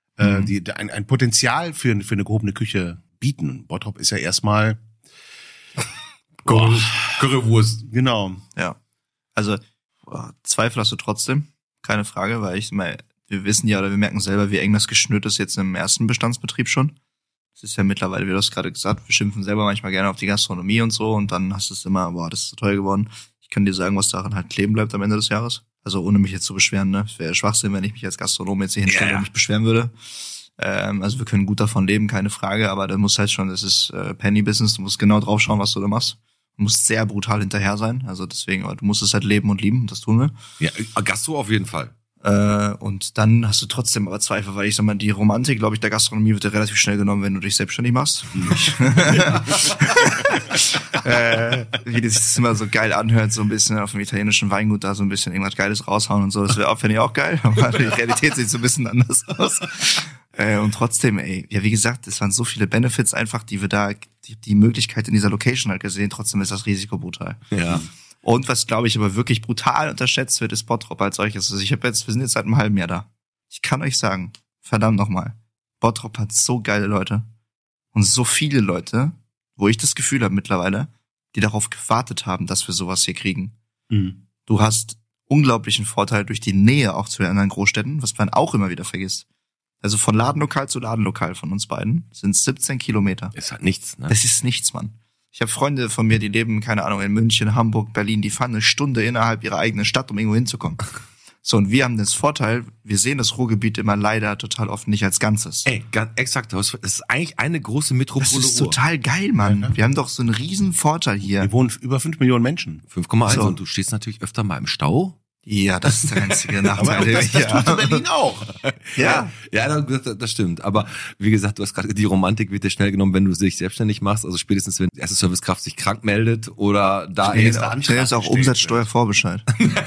die ein Potenzial für eine gehobene Küche bieten. Bottrop ist ja erstmal Currywurst. Genau. Ja. Also Zweifel hast du trotzdem, keine Frage, weil wir wissen ja oder wir merken selber, wie eng das geschnürt ist jetzt im ersten Bestandsbetrieb schon. Es ist ja mittlerweile, wie du hast gerade gesagt, wir schimpfen selber manchmal gerne auf die Gastronomie und so und dann hast du es immer, das ist so teuer geworden. Ich kann dir sagen, was daran halt kleben bleibt am Ende des Jahres. Also ohne mich jetzt zu beschweren, ne? Es wäre Schwachsinn, wenn ich mich als Gastronom jetzt hier hinstelle und mich beschweren würde. Also wir können gut davon leben, keine Frage, aber da muss halt schon, das ist Penny-Business, du musst genau drauf schauen, was du da machst. Du musst sehr brutal hinterher sein, also deswegen, aber du musst es halt leben und lieben, und das tun wir. Ja, Gastro auf jeden Fall. Und dann hast du trotzdem aber Zweifel, weil ich sag mal, die Romantik, glaube ich, der Gastronomie wird dir relativ schnell genommen, wenn du dich selbstständig machst. Wie das immer so geil anhört, so ein bisschen auf dem italienischen Weingut da so ein bisschen irgendwas Geiles raushauen und so, das fände ich auch geil, aber die Realität sieht so ein bisschen anders aus. Und trotzdem, ja, wie gesagt, es waren so viele Benefits einfach, die wir da, die Möglichkeit in dieser Location halt gesehen, trotzdem ist das Risiko brutal. Ja. Und was, glaube ich, aber wirklich brutal unterschätzt wird, ist Bottrop als solches. Also wir sind jetzt seit einem halben Jahr da. Ich kann euch sagen, verdammt nochmal, Bottrop hat so geile Leute und so viele Leute, wo ich das Gefühl habe mittlerweile, die darauf gewartet haben, dass wir sowas hier kriegen. Mhm. Du hast unglaublichen Vorteil durch die Nähe auch zu den anderen Großstädten, was man auch immer wieder vergisst. Also von Ladenlokal zu Ladenlokal von uns beiden sind 17 Kilometer. Ist halt nichts, ne? Das ist nichts, Mann. Ich habe Freunde von mir, die leben, keine Ahnung, in München, Hamburg, Berlin, die fahren eine Stunde innerhalb ihrer eigenen Stadt, um irgendwo hinzukommen. So, und wir haben das Vorteil, wir sehen das Ruhrgebiet immer leider total oft nicht als Ganzes. Exakt, das ist eigentlich eine große Metropole. Das ist total geil, Mann. Wir haben doch so einen riesen Vorteil hier. Wir wohnen über 5 Millionen Menschen. 5,1 und du stehst natürlich öfter mal im Stau. Ja, das ist der einzige Nachteil. Das tut in Berlin auch. Ja, das stimmt. Aber wie gesagt, du hast gerade die Romantik wird dir schnell genommen, wenn du dich selbstständig machst. Also spätestens, wenn die erste Servicekraft sich krank meldet oder da schnell ist auch Umsatzsteuervorbescheid.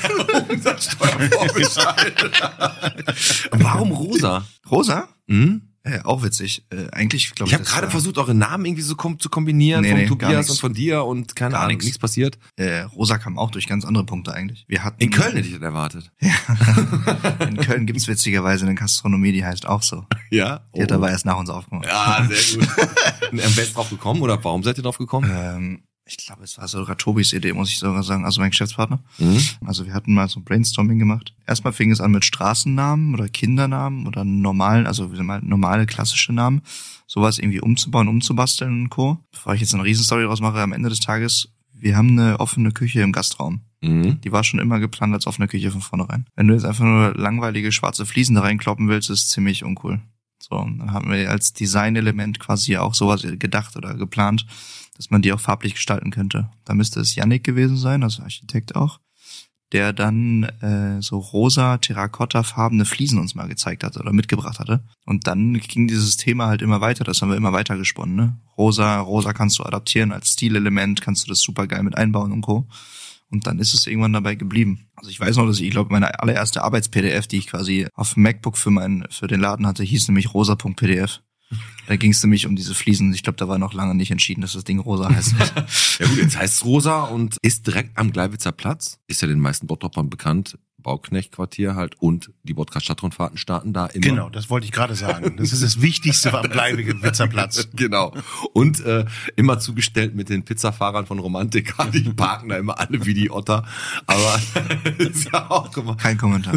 Umsatzsteuervorbescheid. Warum Rosa? Rosa? Mhm. Auch witzig. Eigentlich, glaube ich habe gerade versucht, eure Namen irgendwie so zu kombinieren, von Tobias und von dir und keine Ahnung, nichts passiert. Rosa kam auch durch ganz andere Punkte eigentlich. In Köln hätte ich das erwartet. Ja. In Köln gibt's witzigerweise eine Gastronomie, die heißt auch so. Ja? Die hat aber erst nach uns aufgemacht. Ja, sehr gut. Wer ist drauf gekommen oder warum seid ihr drauf gekommen? Ich glaube, es war sogar Tobis Idee, muss ich sogar sagen, also mein Geschäftspartner. Mhm. Also wir hatten mal so Brainstorming gemacht. Erstmal fing es an mit Straßennamen oder Kindernamen oder normalen, also normale klassische Namen. Sowas irgendwie umzubauen, umzubasteln und Co. Bevor ich jetzt eine Riesenstory draus mache, am Ende des Tages, wir haben eine offene Küche im Gastraum. Die war schon immer geplant als offene Küche von vornherein. Wenn du jetzt einfach nur langweilige schwarze Fliesen da reinkloppen willst, ist ziemlich uncool. So, dann haben wir als Designelement quasi auch sowas gedacht oder geplant, dass man die auch farblich gestalten könnte. Da müsste es Yannick gewesen sein, also Architekt auch, der dann so rosa, terrakotta-farbene Fliesen uns mal gezeigt hatte oder mitgebracht hatte. Und dann ging dieses Thema halt immer weiter, das haben wir immer weiter gesponnen. Ne? Rosa kannst du adaptieren als Stilelement, kannst du das super geil mit einbauen und Co. Und dann ist es irgendwann dabei geblieben. Also ich weiß noch, dass ich glaube, meine allererste Arbeits-PDF, die ich quasi auf dem MacBook für den Laden hatte, hieß nämlich rosa.pdf. Da ging es nämlich um diese Fliesen. Ich glaube, da war noch lange nicht entschieden, dass das Ding rosa heißt. Ja gut, jetzt heißt es rosa und ist direkt am Gleiwitzer Platz. Ist ja den meisten Bottropern bekannt. Bauknecht-Quartier halt und die Podcast-Stadtrundfahrten starten da immer. Genau, das wollte ich gerade sagen. Das ist das Wichtigste am Gleiwitzer Platz. Genau. Und immer zugestellt mit den Pizzafahrern von Romantika. Die parken da immer alle wie die Otter. Aber ist ja auch immer... Kein Kommentar.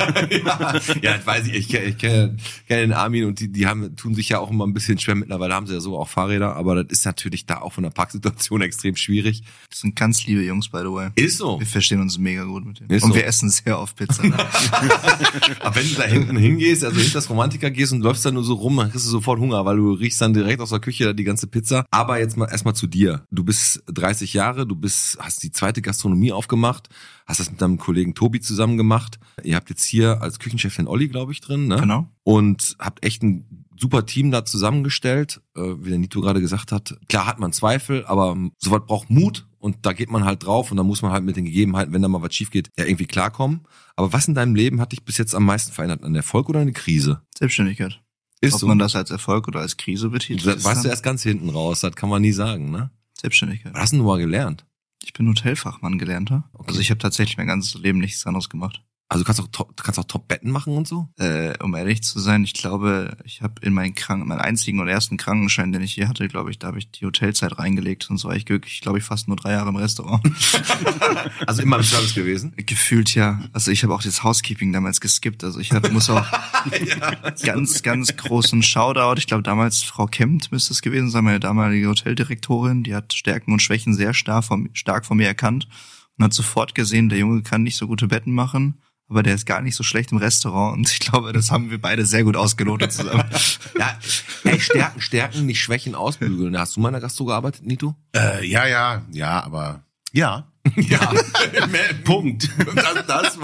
ja, das weiß ich. Ich kenn den Armin und die tun sich ja auch immer ein bisschen schwer. Mittlerweile haben sie ja so auch Fahrräder. Aber das ist natürlich da auch von der Parksituation extrem schwierig. Das sind ganz liebe Jungs, by the way. Ist so. Wir verstehen uns mega gut mit denen. Ist und so. wir essen sehr oft Pizza. Aber wenn du da hinten hingehst, also hinter das Romantiker gehst und läufst da nur so rum, dann kriegst du sofort Hunger, weil du riechst dann direkt aus der Küche die ganze Pizza. Aber jetzt mal erstmal zu dir. Du bist 30 Jahre, hast die zweite Gastronomie aufgemacht, hast das mit deinem Kollegen Tobi zusammen gemacht. Ihr habt jetzt hier als Küchenchef den Olli, glaube ich, drin, ne? Genau. Und habt echt ein super Team da zusammengestellt, wie der Nito gerade gesagt hat. Klar hat man Zweifel, aber sowas braucht Mut und da geht man halt drauf und da muss man halt mit den Gegebenheiten, wenn da mal was schief geht, ja irgendwie klarkommen. Aber was in deinem Leben hat dich bis jetzt am meisten verändert? Ein Erfolg oder eine Krise? Selbstständigkeit. Ist Ob so. man das als Erfolg oder als Krise betitelt. Das weißt du erst ganz hinten raus, das kann man nie sagen, ne? Selbstständigkeit. Was hast denn du mal gelernt? Ich bin Hotelfachmann gelernter. Okay. Also ich habe tatsächlich mein ganzes Leben nichts anderes gemacht. Also du kannst auch Top-Betten machen und so? Um ehrlich zu sein, ich glaube, ich habe in meinen einzigen und ersten Krankenschein, den ich hier hatte, glaube ich, da habe ich die Hotelzeit reingelegt. Sonst war ich glücklich, glaube ich, fast nur 3 Jahre im Restaurant. Also immer im Service gewesen? Gefühlt ja. Also ich habe auch das Housekeeping damals geskippt. Also muss auch ganz großen Shoutout. Ich glaube damals Frau Kempt müsste es gewesen sein, meine damalige Hoteldirektorin. Die hat Stärken und Schwächen sehr stark von mir erkannt und hat sofort gesehen, der Junge kann nicht so gute Betten machen. Aber der ist gar nicht so schlecht im Restaurant und ich glaube, das haben wir beide sehr gut ausgelotet zusammen. Ja, ey, Stärken, nicht Schwächen ausbügeln. Hast du mal in der Gastro gearbeitet, Nito? Ja, aber ja. Ja, Punkt. Das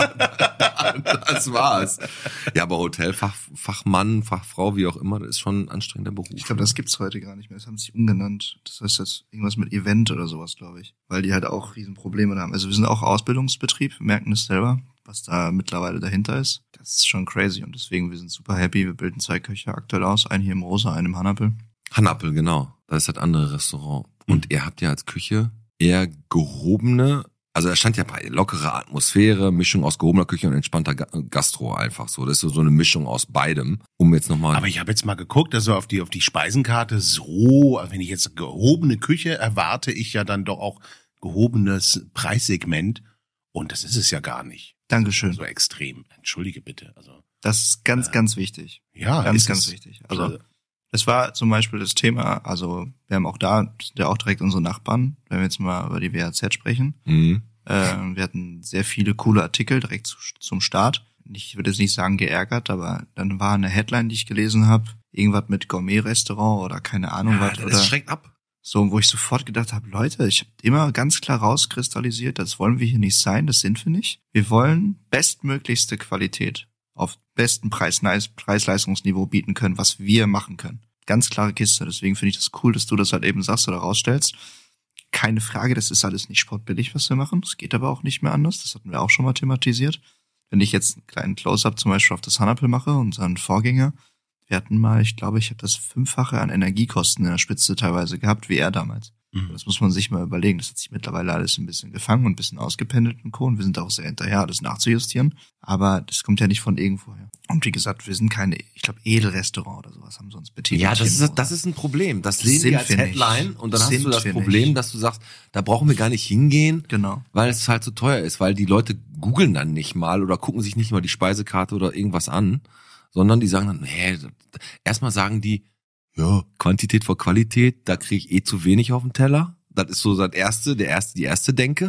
war's. Ja, aber Hotelfachmann, Fachfrau, wie auch immer, das ist schon ein anstrengender Beruf. Ich glaube, das gibt's heute gar nicht mehr. Das haben sie sich umgenannt. Das heißt jetzt irgendwas mit Event oder sowas, glaube ich. Weil die halt auch Riesenprobleme haben. Also wir sind auch Ausbildungsbetrieb, wir merken das selber, was da mittlerweile dahinter ist. Das ist schon crazy und deswegen, wir sind super happy. Wir bilden 2 Köche aktuell aus. Einen hier im Rosa, einen im Hannapel. Hannapel, genau. Das ist das andere Restaurant. Und ihr habt ja als Küche eher gehobene, also da stand ja bei lockere Atmosphäre, Mischung aus gehobener Küche und entspannter Gastro einfach so. Das ist so eine Mischung aus beidem. Um jetzt nochmal. Aber ich habe jetzt mal geguckt, also auf die Speisenkarte so, wenn ich jetzt gehobene Küche erwarte, ich ja dann doch auch gehobenes Preissegment. Und das ist es ja gar nicht. Dankeschön. So extrem. Entschuldige bitte. Also das ist ganz wichtig. Ja, ganz wichtig. Also es war zum Beispiel das Thema, also wir haben auch da, sind ja auch direkt unsere Nachbarn, wenn wir jetzt mal über die WHZ sprechen. Mhm. Wir hatten sehr viele coole Artikel direkt zum Start. Ich würde jetzt nicht sagen geärgert, aber dann war eine Headline, die ich gelesen habe, irgendwas mit Gourmet-Restaurant oder keine Ahnung was. Das schreckt ab. So, wo ich sofort gedacht habe, Leute, ich habe immer ganz klar rauskristallisiert, das wollen wir hier nicht sein, das sind wir nicht. Wir wollen bestmöglichste Qualität auf bestem Preis-Leistungsniveau bieten können, was wir machen können. Ganz klare Kiste. Deswegen finde ich das cool, dass du das halt eben sagst oder rausstellst. Keine Frage, das ist alles nicht sportbillig, was wir machen. Das geht aber auch nicht mehr anders. Das hatten wir auch schon mal thematisiert. Wenn ich jetzt einen kleinen Close-Up zum Beispiel auf das Hannapel mache, unseren Vorgänger, wir hatten mal, ich glaube, ich habe das 5-fache an Energiekosten in der Spitze teilweise gehabt, wie er damals. Das muss man sich mal überlegen. Das hat sich mittlerweile alles ein bisschen gefangen und ein bisschen ausgependelt und Co. Und wir sind auch sehr hinterher, alles nachzujustieren. Aber das kommt ja nicht von irgendwoher. Und wie gesagt, wir sind keine, ich glaube, Edelrestaurant oder sowas haben sie uns betitelt. Ja, das ist ein Problem. Das sehen wir als Headline und dann hast du das Problem, dass du sagst, da brauchen wir gar nicht hingehen, genau, weil es halt so teuer ist, weil die Leute googeln dann nicht mal oder gucken sich nicht mal die Speisekarte oder irgendwas an, sondern die sagen dann, erstmal sagen die, ja, Quantität vor Qualität, da kriege ich zu wenig auf den Teller. Das ist so die erste Denke. Und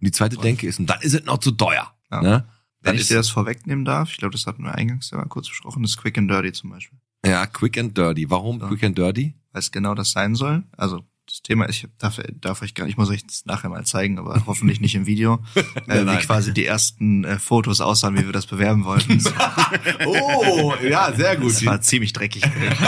die zweite Denke ist, und dann ist es noch zu teuer. Ja. Ne? Wenn ich dir das vorwegnehmen darf, ich glaube, das hatten wir eingangs ja mal kurz besprochen, das Quick and Dirty zum Beispiel. Ja, Quick and Dirty. Warum Ja. Quick and Dirty? Weil es genau das sein soll. Also das Thema, ich darf euch gar nicht, ich muss euch das nachher mal zeigen, aber hoffentlich nicht im Video, wie quasi die ersten Fotos aussahen, wie wir das bewerben wollten. Oh, ja, sehr gut. Das war ziemlich dreckig.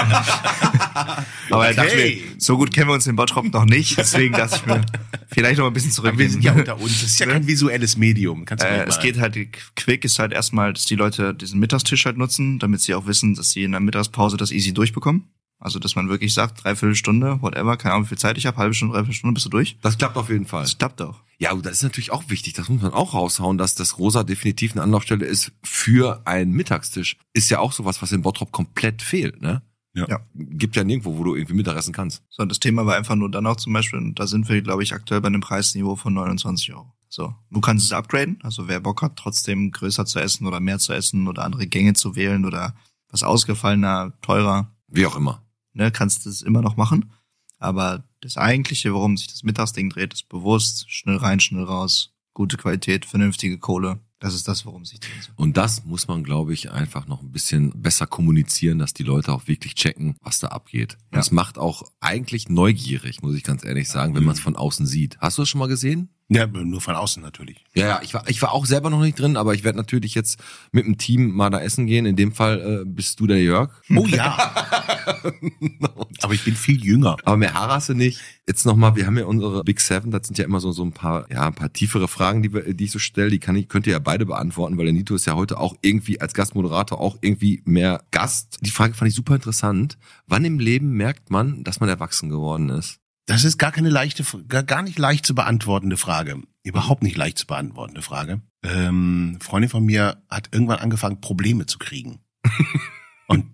Aber dachte mir, so gut kennen wir uns in Bottrop noch nicht, deswegen dachte ich mir, vielleicht noch ein bisschen zurück. Wir sind ja unter uns. Das ist ja kein visuelles Medium. Kannst du Es geht halt, Quick ist halt erstmal, dass die Leute diesen Mittagstisch halt nutzen, damit sie auch wissen, dass sie in der Mittagspause das easy durchbekommen. Also, dass man wirklich sagt, 3/4 Stunde, whatever, keine Ahnung, wie viel Zeit ich habe, halbe Stunde, 3/4 Stunde, bist du durch? Das klappt auf jeden Fall. Das klappt auch. Ja, und das ist natürlich auch wichtig, das muss man auch raushauen, dass das Rosa definitiv eine Anlaufstelle ist für einen Mittagstisch. Ist ja auch sowas, was in Bottrop komplett fehlt, ne? Ja. Gibt ja nirgendwo, wo du irgendwie Mittagessen kannst. So, und das Thema war einfach nur dann auch zum Beispiel, und da sind wir, glaube ich, aktuell bei einem Preisniveau von 29 €. So, du kannst es upgraden, also wer Bock hat, trotzdem größer zu essen oder mehr zu essen oder andere Gänge zu wählen oder was ausgefallener, teurer, Wie auch immer. ne, kannst du es immer noch machen. Aber das Eigentliche, worum sich das Mittagsding dreht, ist bewusst, schnell rein, schnell raus, gute Qualität, vernünftige Kohle. Das ist das, worum es sich dreht. Und das muss man, glaube ich, einfach noch ein bisschen besser kommunizieren, dass die Leute auch wirklich checken, was da abgeht. Ja. Das macht auch eigentlich neugierig, muss ich ganz ehrlich sagen, wenn man es von außen sieht. Hast du das schon mal gesehen? Ja, nur von außen natürlich. Ja, ich war auch selber noch nicht drin, aber ich werde natürlich jetzt mit dem Team mal da essen gehen. In dem Fall bist du der Jörg. Oh ja. Aber ich bin viel jünger. Aber mehr Haare hast du nicht. Jetzt nochmal, wir haben ja unsere Big Seven, das sind ja immer so ein paar tiefere Fragen, die ich so stelle, könnt ihr ja beide beantworten, weil der Nito ist ja heute auch irgendwie als Gastmoderator auch irgendwie mehr Gast. Die Frage fand ich super interessant. Wann im Leben merkt man, dass man erwachsen geworden ist? Das ist gar nicht leicht zu beantwortende Frage. Überhaupt nicht leicht zu beantwortende Frage. Freundin von mir hat irgendwann angefangen, Probleme zu kriegen. Und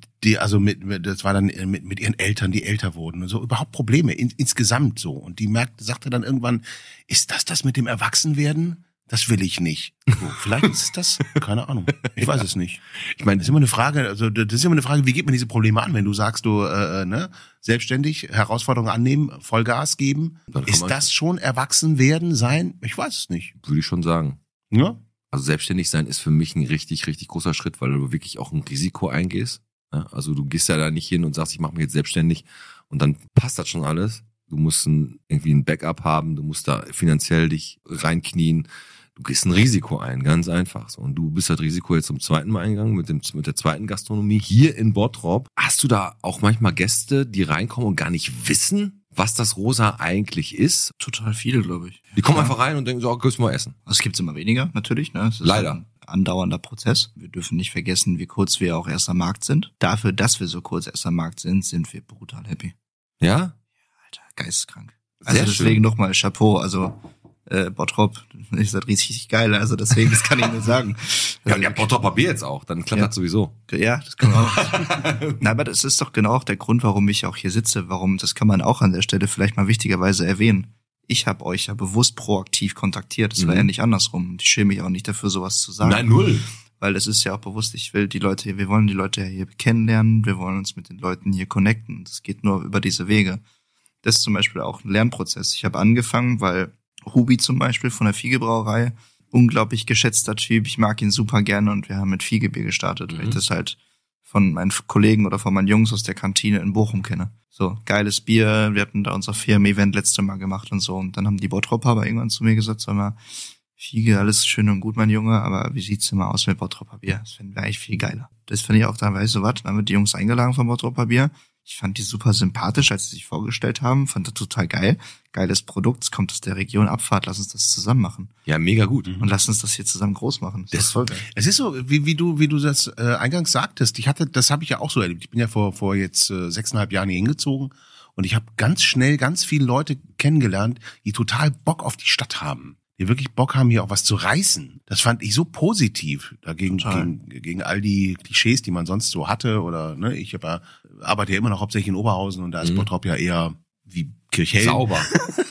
das war dann mit ihren Eltern, die älter wurden und so, überhaupt Probleme, insgesamt so. Und die sagte dann irgendwann, ist das mit dem Erwachsenwerden? Das will ich nicht. So, vielleicht ist es das, keine Ahnung. Ich weiß es nicht. Ich meine, das ist immer eine Frage, wie geht man diese Probleme an, wenn du sagst, du selbstständig Herausforderungen annehmen, Vollgas geben. Ist das schon Erwachsenwerden sein? Ich weiß es nicht. Würde ich schon sagen. Ja? Also selbstständig sein ist für mich ein richtig, richtig großer Schritt, weil du wirklich auch ein Risiko eingehst. Ja, also du gehst ja da nicht hin und sagst, ich mache mich jetzt selbstständig und dann passt das schon alles. Du musst irgendwie ein Backup haben, du musst da finanziell dich reinknien. Du gehst ein Risiko ein, ganz einfach. So. Und du bist das Risiko jetzt zum zweiten Mal eingegangen mit der zweiten Gastronomie hier in Bottrop. Hast du da auch manchmal Gäste, die reinkommen und gar nicht wissen, was das Rosa eigentlich ist? Total viele, glaube ich. Die kommen einfach rein und denken so, gehst du mal essen. Also es gibt's immer weniger, natürlich. Ne? Es ist Leider. ein andauernder Prozess. Wir dürfen nicht vergessen, wie kurz wir auch erst am Markt sind. Dafür, dass wir so kurz erst am Markt sind wir brutal happy. Ja? Alter, geisteskrank. Also Sehr deswegen schön. nochmal Chapeau, also Bottrop ist das richtig geil, also deswegen, das kann ich nur sagen. Ja, und ja, Bottroper Bier jetzt auch, dann klappt Ja. das sowieso. Ja, das kann man auch. Na, aber das ist doch genau auch der Grund, warum ich auch hier sitze, das kann man auch an der Stelle vielleicht mal wichtigerweise erwähnen. Ich habe euch ja bewusst proaktiv kontaktiert, das war ja nicht andersrum. Und ich schäme mich auch nicht dafür, sowas zu sagen. Nein, null. Weil es ist ja auch bewusst, wir wollen die Leute hier kennenlernen, wir wollen uns mit den Leuten hier connecten. Das geht nur über diese Wege. Das ist zum Beispiel auch ein Lernprozess. Ich habe angefangen, weil Hubi zum Beispiel von der Fiegebrauerei, unglaublich geschätzter Typ, ich mag ihn super gerne und wir haben mit Fiegebier gestartet, weil ich das halt von meinen Kollegen oder von meinen Jungs aus der Kantine in Bochum kenne. So, geiles Bier, wir hatten da unser Firmen-Event letzte Mal gemacht und so und dann haben die Bottropper aber irgendwann zu mir gesagt, sag mal, Fiege, alles schön und gut, mein Junge, aber wie sieht's denn mal aus mit Bottropper Bier? Das finden wir eigentlich viel geiler. Das finde ich auch da, weißt du was, dann haben wir die Jungs eingeladen von Bottropper Bier. Ich fand die super sympathisch, als sie sich vorgestellt haben, fand das total geil. Geiles Produkt, es kommt aus der Region Abfahrt, lass uns das zusammen machen. Ja, mega gut. Und lass uns das hier zusammen groß machen. Das ist voll geil. Es ist so, wie du das eingangs sagtest. Das habe ich ja auch so erlebt. Ich bin ja vor jetzt 6,5 Jahren hier hingezogen und ich habe ganz schnell ganz viele Leute kennengelernt, die total Bock auf die Stadt haben. Die wirklich Bock haben, hier auch was zu reißen. Das fand ich so positiv dagegen gegen all die Klischees, die man sonst so hatte. Oder ne, ich arbeite ja immer noch hauptsächlich in Oberhausen und da ist Bottrop ja eher wie Kirchhellen. Sauber.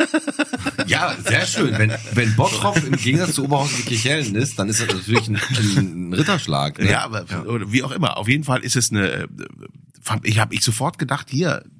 Ja, sehr schön. Wenn Bottrop im Gegensatz zu Oberhausen wie Kirchhellen ist, dann ist das natürlich ein Ritterschlag. Ne? Ja, aber oder wie auch immer. Auf jeden Fall ist es habe ich sofort gedacht, hier,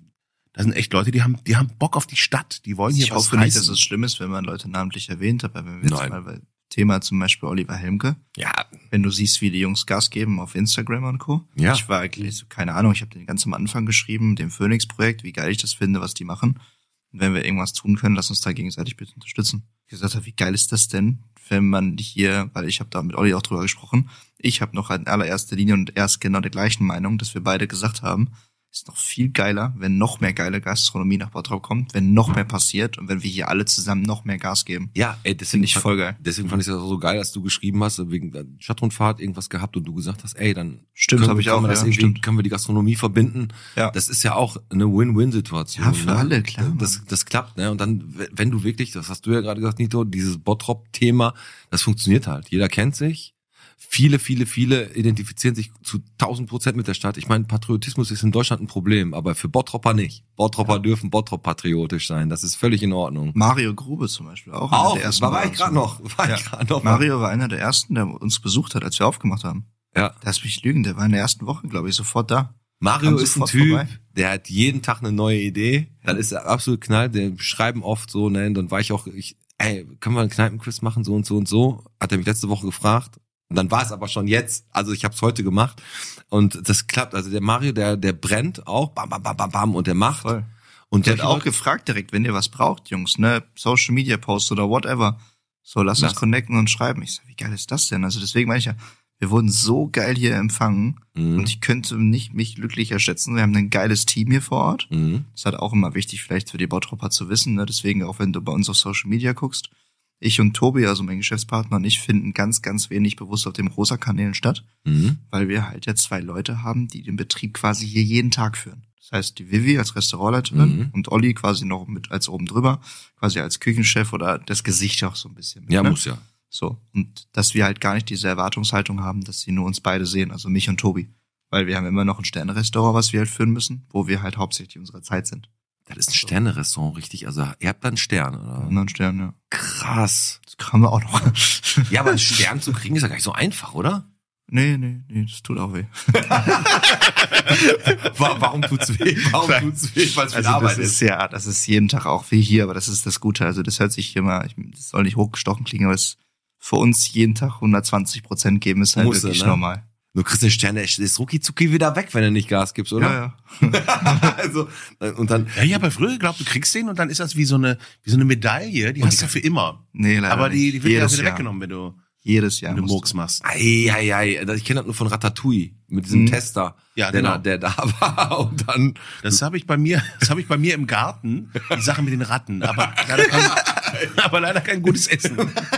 Da sind echt Leute, die haben Bock auf die Stadt. Die wollen hier Ich was hoffe nicht, reißen. dass es schlimm ist, wenn man Leute namentlich erwähnt, aber wenn wir jetzt Nein. mal bei Thema zum Beispiel Oliver Helmke, Ja, wenn du siehst, wie die Jungs Gas geben auf Instagram und Co. Ja. Ich war eigentlich so, keine Ahnung, ich habe den ganz am Anfang geschrieben, dem Phoenix-Projekt, wie geil ich das finde, was die machen. Und wenn wir irgendwas tun können, lass uns da gegenseitig bitte unterstützen. Ich gesagt habe, wie geil ist das denn, wenn man hier, weil ich habe da mit Olli auch drüber gesprochen, ich habe noch in allererster Linie und erst genau der gleichen Meinung, dass wir beide gesagt haben, ist noch viel geiler, wenn noch mehr geile Gastronomie nach Bottrop kommt, wenn noch mehr passiert und wenn wir hier alle zusammen noch mehr Gas geben. ja, deswegen Finde ich voll geil. Deswegen fand ich es so geil, dass du geschrieben hast, wegen der Stadtrundfahrt irgendwas gehabt und du gesagt hast, dann Stimmt, habe ich auch, können wir das ja, irgendwie, stimmt. können wir die Gastronomie verbinden. Ja. Das ist ja auch eine Win-Win-Situation. Ja, für ne? alle, klar, Mann. Das klappt, ne? Und dann, wenn du wirklich, das hast du ja gerade gesagt, Nito, dieses Bottrop-Thema, das funktioniert halt. Jeder kennt sich. Viele identifizieren sich zu 1000% mit der Stadt. Ich meine, Patriotismus ist in Deutschland ein Problem, aber für Bottropper nicht. Bottropper dürfen Bottrop-patriotisch sein. Das ist völlig in Ordnung. Mario Grube zum Beispiel auch. einer der ersten war bei ich uns. gerade noch. Mal. Mario war einer der ersten, der uns besucht hat, als wir aufgemacht haben. Ja. Lass mich lügen, der war in der ersten Woche, glaube ich, sofort da. Mario Kam ist ein sofort Typ, vorbei. der hat jeden Tag eine neue Idee. Das ist absolut knall. Der schreiben oft so, ne, dann war können wir einen Kneipenquiz machen, so und so und so. Hat er mich letzte Woche gefragt. Und dann war es aber schon jetzt. Also ich habe es heute gemacht. Und das klappt. Also der Mario, der brennt auch. Bam, bam, bam, bam, bam. Und der macht. Voll. Und Der hat solche auch gefragt direkt, wenn ihr was braucht, Jungs, ne, Social Media Posts oder whatever. So, lasst uns connecten und schreiben. Ich sag, wie geil ist das denn? Also deswegen meine ich ja, wir wurden so geil hier empfangen und ich könnte nicht mich glücklicher schätzen. Wir haben ein geiles Team hier vor Ort. Mhm. Das ist halt auch immer wichtig, vielleicht für die Bottropper zu wissen, ne? Deswegen, auch wenn du bei uns auf Social Media guckst, ich und Tobi, also mein Geschäftspartner und ich, finden ganz, ganz wenig bewusst auf den Rosa-Kanälen statt, weil wir halt ja 2 Leute haben, die den Betrieb quasi hier jeden Tag führen. Das heißt, die Vivi als Restaurantleiterin und Olli quasi noch mit als oben drüber, quasi als Küchenchef oder das Gesicht auch so ein bisschen. Mit, Ja, ne? muss ja. So. Und dass wir halt gar nicht diese Erwartungshaltung haben, dass sie nur uns beide sehen, also mich und Tobi. Weil wir haben immer noch ein Sterne-Restaurant, was wir halt führen müssen, wo wir halt hauptsächlich unserer Zeit sind. Das ist ein Sterne-Restaurant, richtig? Also ihr habt da einen Stern, oder? Und einen Stern, ja. Krass. Das kann man auch noch. Ja, aber einen Stern zu kriegen ist ja gar nicht so einfach, oder? Nee, das tut auch weh. Warum tut's weh? Weil es viel Arbeit ist. Ja, das ist jeden Tag auch wie hier, aber das ist das Gute. Also das hört sich immer, das soll nicht hochgestochen klingen, aber es für uns jeden Tag 120% geben ist halt Musste, wirklich ne? normal. Du kriegst den Stern, der ist rucki-zucki wieder weg, wenn du nicht Gas gibst, oder? Ja. Also, und dann, Ja, ich habe ja früher geglaubt, du kriegst den und dann ist das wie so eine Medaille, die hast du für immer. Nee, leider Aber die wird dir Jedes auch wieder Jahr. weggenommen, wenn du Jedes Jahr. Murks machst. ei, ich kenne das nur von Ratatouille, mit diesem Tester, Ja, der, genau. der da war, und dann, Das habe ich bei mir im Garten, die Sache mit den Ratten, aber leider kein gutes Essen.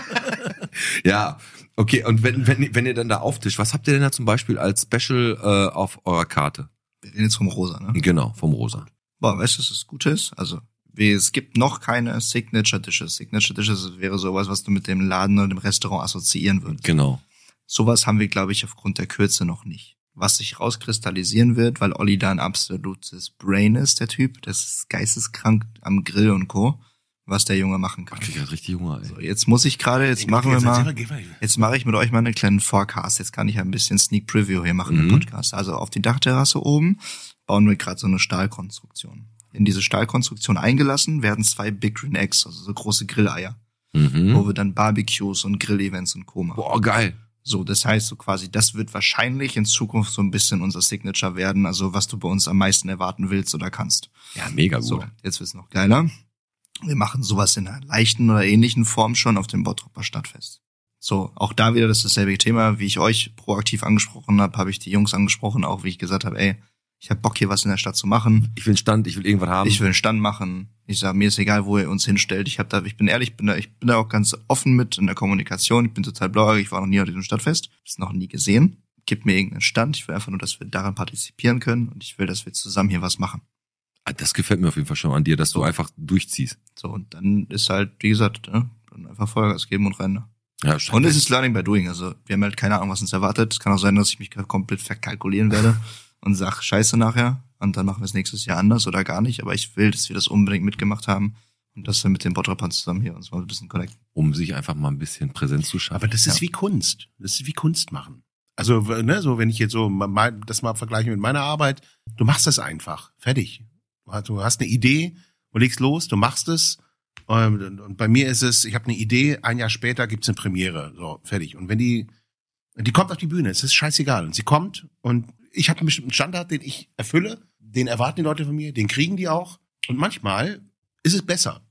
ja, okay, und wenn ihr dann da auftischt, was habt ihr denn da zum Beispiel als Special auf eurer Karte? Wir reden jetzt vom Rosa, ne? Genau, vom Rosa. Boah, weißt du, was das Gute ist? Also, es gibt noch keine Signature Dishes. Signature Dishes wäre sowas, was du mit dem Laden oder dem Restaurant assoziieren würdest. Genau. Sowas haben wir, glaube ich, aufgrund der Kürze noch nicht. Was sich rauskristallisieren wird, weil Olli da ein absolutes Brain ist, der Typ. Das ist geisteskrank am Grill und Co., was der Junge machen kann. Ich krieg grad richtig Hunger, ey. So, jetzt muss ich gerade, jetzt mache ich mit euch mal einen kleinen Forecast. Jetzt kann ich ein bisschen Sneak Preview hier machen im Podcast. Also auf die Dachterrasse oben bauen wir gerade so eine Stahlkonstruktion. In diese Stahlkonstruktion eingelassen werden 2 Big Green Eggs, also so große Grilleier, wo wir dann Barbecues und Grill-Events und Co. machen. Boah, geil. So, das heißt so quasi, das wird wahrscheinlich in Zukunft so ein bisschen unser Signature werden, also was du bei uns am meisten erwarten willst oder kannst. Ja, mega gut. So, jetzt wird's noch geiler. Wir machen sowas in einer leichten oder ähnlichen Form schon auf dem Bottroper Stadtfest. So, auch da wieder das dasselbe Thema, wie ich euch proaktiv angesprochen habe ich die Jungs angesprochen, auch wie ich gesagt habe, ey, ich hab Bock hier was in der Stadt zu machen. Ich will einen Stand, ich will irgendwas haben. Ich will einen Stand machen. Ich sage, mir ist egal, wo ihr uns hinstellt. Ich bin ehrlich, ich bin da auch ganz offen mit in der Kommunikation. Ich bin total blauäugig, ich war noch nie auf diesem Stadtfest. Ich habe es noch nie gesehen. Gib mir irgendeinen Stand. Ich will einfach nur, dass wir daran partizipieren können und ich will, dass wir zusammen hier was machen. Das gefällt mir auf jeden Fall schon an dir, dass du einfach durchziehst. So, und dann ist halt, wie gesagt, ne, dann einfach Vollgas geben und rennen. Ja, Und es ist Learning by Doing. Also wir haben halt keine Ahnung, was uns erwartet. Es kann auch sein, dass ich mich komplett verkalkulieren werde und sag Scheiße nachher. Und dann machen wir es nächstes Jahr anders oder gar nicht. Aber ich will, dass wir das unbedingt mitgemacht haben und dass wir mit den Bottropern zusammen hier uns mal ein bisschen connecten. Um sich einfach mal ein bisschen Präsenz zu schaffen. Aber das ist wie Kunst. Das ist wie Kunst machen. Also, ne, so wenn ich jetzt so das mal vergleiche mit meiner Arbeit, du machst das einfach. Fertig. Du hast eine Idee, du legst los, du machst es. Und bei mir ist es, ich habe eine Idee, ein Jahr später gibt's eine Premiere. So, fertig. Und wenn die kommt auf die Bühne, es ist scheißegal. Und sie kommt und ich habe einen bestimmten Standard, den ich erfülle, den erwarten die Leute von mir, den kriegen die auch. Und manchmal ist es besser.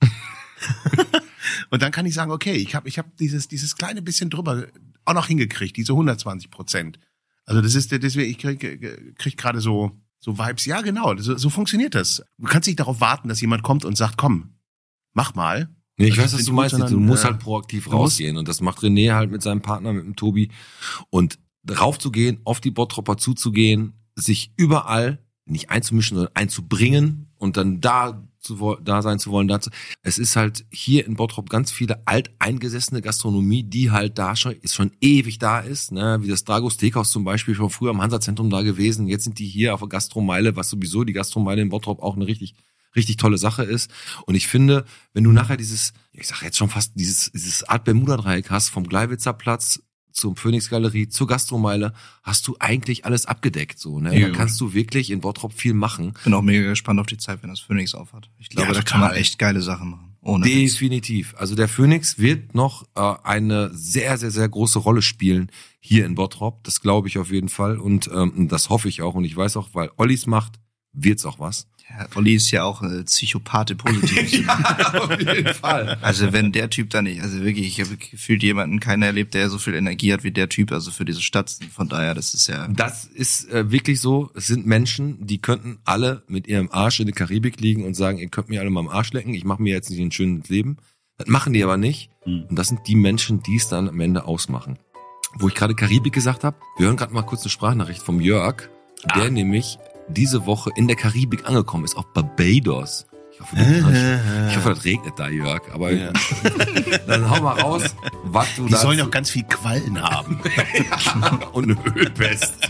Und dann kann ich sagen, okay, ich hab dieses kleine bisschen drüber auch noch hingekriegt, diese 120%. Also deswegen, ich krieg gerade so Vibes. Ja, genau, so funktioniert das. Du kannst nicht darauf warten, dass jemand kommt und sagt, komm, mach mal. Nee, ich weiß, was du meinst. Du musst halt proaktiv rausgehen. Und das macht René halt mit seinem Partner, mit dem Tobi. Und raufzugehen, auf die Bottropper zuzugehen, sich überall nicht einzumischen, sondern einzubringen und dann da sein zu wollen. Es ist halt hier in Bottrop ganz viele alteingesessene Gastronomie, die halt da schon ewig da ist, ne, wie das Dragos Steakhouse zum Beispiel, schon früher im Hansa-Zentrum da gewesen. Jetzt sind die hier auf der Gastromeile, was sowieso die Gastromeile in Bottrop auch eine richtig tolle Sache ist. Und ich finde, wenn du nachher dieses Art Bermuda-Dreieck hast, vom Gleiwitzer Platz zum Phoenix Galerie, zur Gastromeile, hast du eigentlich alles abgedeckt, so, ne? Ja. Da kannst du wirklich in Bottrop viel machen. Bin auch mega gespannt auf die Zeit, wenn das Phoenix aufhat. Ich glaube, da kann man echt geile Sachen machen. Definitiv. Also der Phoenix wird noch eine sehr, sehr, sehr große Rolle spielen hier in Bottrop. Das glaube ich auf jeden Fall. Und das hoffe ich auch. Und ich weiß auch, weil Ollis macht, wird's auch was. Ja, Olli ist ja auch Psychopath positiv. Ja, auf jeden Fall. Also wenn der Typ da nicht, also wirklich, ich habe gefühlt jemanden, keiner erlebt, der so viel Energie hat wie der Typ, also für diese Stadt. Von daher, das ist ja... Das ist wirklich so. Es sind Menschen, die könnten alle mit ihrem Arsch in der Karibik liegen und sagen, ihr könnt mir alle mal am Arsch lecken, ich mache mir jetzt nicht ein schönes Leben. Das machen die aber nicht. Und das sind die Menschen, die es dann am Ende ausmachen. Wo ich gerade Karibik gesagt habe, wir hören gerade mal kurz eine Sprachnachricht vom Jörg, der nämlich diese Woche in der Karibik angekommen ist, auf Barbados. Ich hoffe, das regnet da, Jörg. Aber ja. Dann hau mal raus, was du da... Die sollen auch ganz viel Quallen haben. Und eine Ölpest.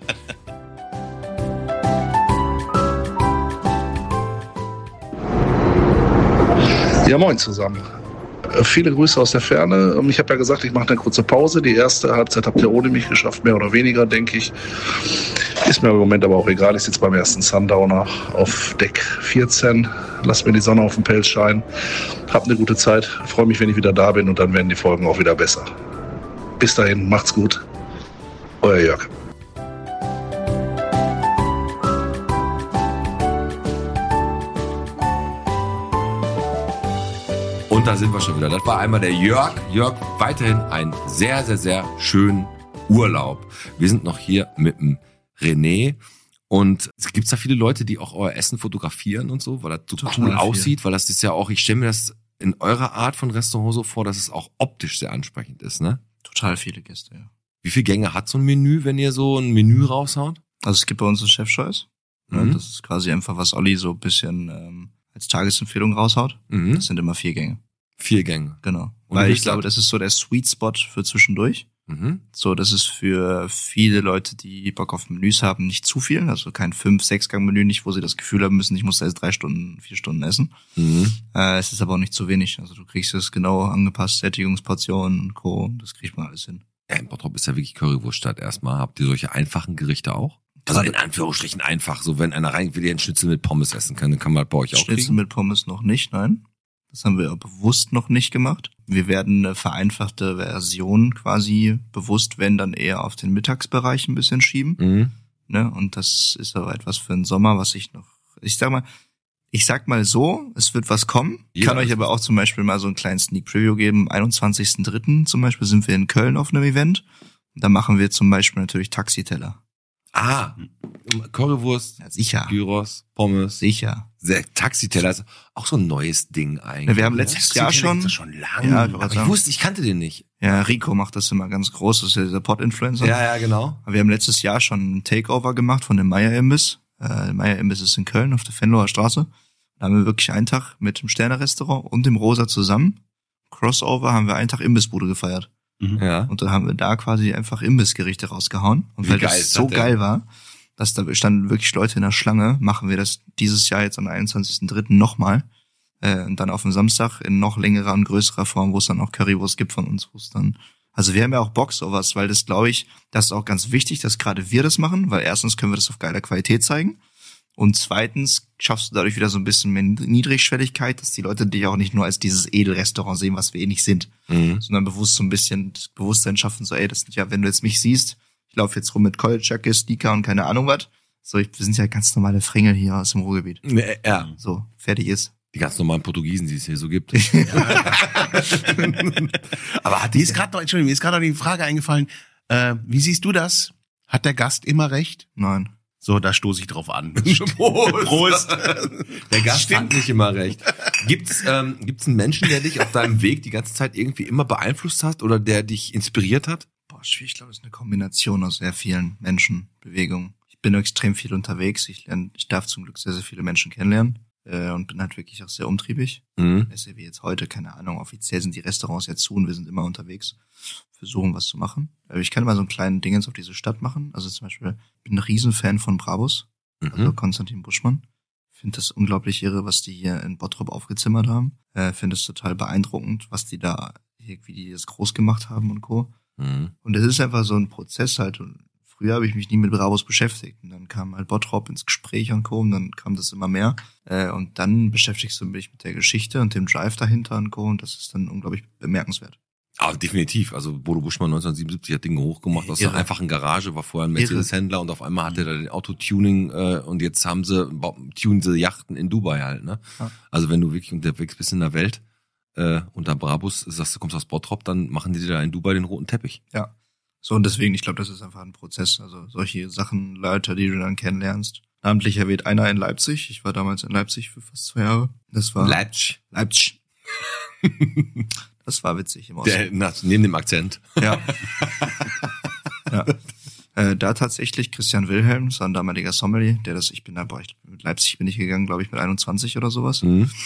Ja, moin zusammen. Viele Grüße aus der Ferne. Ich habe ja gesagt, ich mache eine kurze Pause. Die erste Halbzeit habt ihr ohne mich geschafft, mehr oder weniger, denke ich. Ist mir im Moment aber auch egal. Ich sitze beim ersten Sundowner auf Deck 14. Lass mir die Sonne auf den Pelz scheinen. Habt eine gute Zeit. Freue mich, wenn ich wieder da bin und dann werden die Folgen auch wieder besser. Bis dahin, macht's gut. Euer Jörg. Und da sind wir schon wieder. Das war einmal der Jörg. Jörg, weiterhin einen sehr, sehr, sehr schönen Urlaub. Wir sind noch hier mit dem René. Und gibt's da viele Leute, die auch euer Essen fotografieren und so, weil das so cool aussieht? Weil das ist ja auch, ich stelle mir das in eurer Art von Restaurant so vor, dass es auch optisch sehr ansprechend ist, ne? Total viele Gäste, ja. Wie viele Gänge hat so ein Menü, wenn ihr so ein Menü raushaut? Also es gibt bei uns einen Chef-Choice. Mhm. Das ist quasi einfach, was Olli so ein bisschen als Tagesempfehlung raushaut. Mhm. Das sind immer 4 Gänge. 4 Gänge. Genau. Und weil ich glaube, das ist so der Sweet Spot für zwischendurch. Mhm. So, das ist für viele Leute, die Bock auf Menüs haben, nicht zu viel. Also kein 5-6-Gang-Menü, nicht, wo sie das Gefühl haben müssen, ich muss da jetzt 3 Stunden, 4 Stunden essen. Mhm. Es ist aber auch nicht zu wenig. Also du kriegst es genau angepasst, Sättigungsportionen und Co. Das kriegt man alles hin. Ja, in Bottrop ist ja wirklich Currywurststadt erstmal. Habt ihr solche einfachen Gerichte auch? Also in Anführungsstrichen einfach. So, wenn einer rein will, der einen Schnitzel mit Pommes essen kann, dann kann man bei euch auch Schnitzel kriegen. Mit Pommes noch nicht, nein. Das haben wir bewusst noch nicht gemacht. Wir werden eine vereinfachte Version quasi bewusst, wenn dann eher auf den Mittagsbereich ein bisschen schieben. Mhm. Ne? Und das ist aber etwas für den Sommer, was ich sag mal so, es wird was kommen. Ich kann euch aber auch zum Beispiel mal so einen kleinen Sneak Preview geben. Am 21.03. zum Beispiel sind wir in Köln auf einem Event. Und da machen wir zum Beispiel natürlich Taxiteller. Ah, Currywurst, ja, sicher. Gyros, Pommes. Sicher. Taxiteller ist auch so ein neues Ding eigentlich. Ja, wir haben letztes Jahr schon lange. Ja, aber ich kannte den nicht. Ja, Rico macht das immer ganz groß, das ist ja dieser Pod-Influencer. Ja, genau. Aber wir haben letztes Jahr schon ein Takeover gemacht von dem Meier-Imbiss. Der Meier-Imbiss ist in Köln auf der Venloer Straße. Da haben wir wirklich einen Tag mit dem Sterne-Restaurant und dem Rosa zusammen. Crossover haben wir einen Tag Imbissbude gefeiert. Ja. Und dann haben wir da quasi einfach Imbissgerichte rausgehauen. Und weil das so geil war, dass da standen wirklich Leute in der Schlange, machen wir das dieses Jahr jetzt am 21.03. nochmal. Und dann auf dem Samstag in noch längerer und größerer Form, wo es dann auch Currywurst gibt von uns. Also wir haben ja auch Bock sowas, weil das, glaube ich, das ist auch ganz wichtig, dass gerade wir das machen, weil erstens können wir das auf geiler Qualität zeigen. Und zweitens schaffst du dadurch wieder so ein bisschen mehr Niedrigschwelligkeit, dass die Leute dich auch nicht nur als dieses Edelrestaurant sehen, was wir eh nicht sind, sondern bewusst so ein bisschen das Bewusstsein schaffen, so das sind ja, wenn du jetzt mich siehst, ich laufe jetzt rum mit Collegejacke, Sneaker und keine Ahnung was, so wir sind ja ganz normale Fringel hier aus dem Ruhrgebiet. Ja. So, fertig ist. Die ganz normalen Portugiesen, die es hier so gibt. Aber mir ist gerade noch die Frage eingefallen, wie siehst du das? Hat der Gast immer recht? Nein. So, da stoße ich drauf an. Prost. Der Gast hat nicht immer recht. Gibt's einen Menschen, der dich auf deinem Weg die ganze Zeit irgendwie immer beeinflusst hat oder der dich inspiriert hat? Boah, schwierig. Ich glaube, das ist eine Kombination aus sehr vielen Menschen, Bewegungen. Ich bin extrem viel unterwegs. Ich darf zum Glück sehr, sehr viele Menschen kennenlernen. Und bin halt wirklich auch sehr umtriebig. Das ist ja wie jetzt heute, keine Ahnung, offiziell sind die Restaurants ja zu und wir sind immer unterwegs, versuchen was zu machen. Ich kann mal so einen kleinen Dingens auf diese Stadt machen. Also zum Beispiel, ich bin ein Riesenfan von Brabus, also Konstantin Buschmann. Finde das unglaublich irre, was die hier in Bottrop aufgezimmert haben. Finde es total beeindruckend, was die da, wie die das groß gemacht haben und Co. Und es ist einfach so ein Prozess halt. Und früher habe ich mich nie mit Brabus beschäftigt. Und dann kam halt Bottrop ins Gespräch und Co. Und dann kam das immer mehr. Und dann beschäftigst du dich mit der Geschichte und dem Drive dahinter und Co. Und das ist dann unglaublich bemerkenswert. Aber definitiv. Also Bodo Buschmann 1977 hat Dinge hochgemacht aus einer einfachen Garage, war vorher ein Mercedes-Händler und auf einmal hatte er den Autotuning und jetzt tunen sie Yachten in Dubai halt. Ne? Ja. Also wenn du wirklich unterwegs bist in der Welt unter Brabus, sagst du kommst aus Bottrop, dann machen die dir da in Dubai den roten Teppich. Ja. So, und deswegen, ich glaube, das ist einfach ein Prozess. Also solche Sachen, Leute, die du dann kennenlernst. Namentlich erwähnt einer in Leipzig. Ich war damals in Leipzig für fast 2 Jahre. Das war Leipzig. Das war witzig im Osten. Neben dem Akzent. Ja. Ja. Da tatsächlich Christian Wilhelm, das war ein damaliger Sommelier, mit Leipzig bin ich gegangen, glaube ich, mit 21 oder sowas.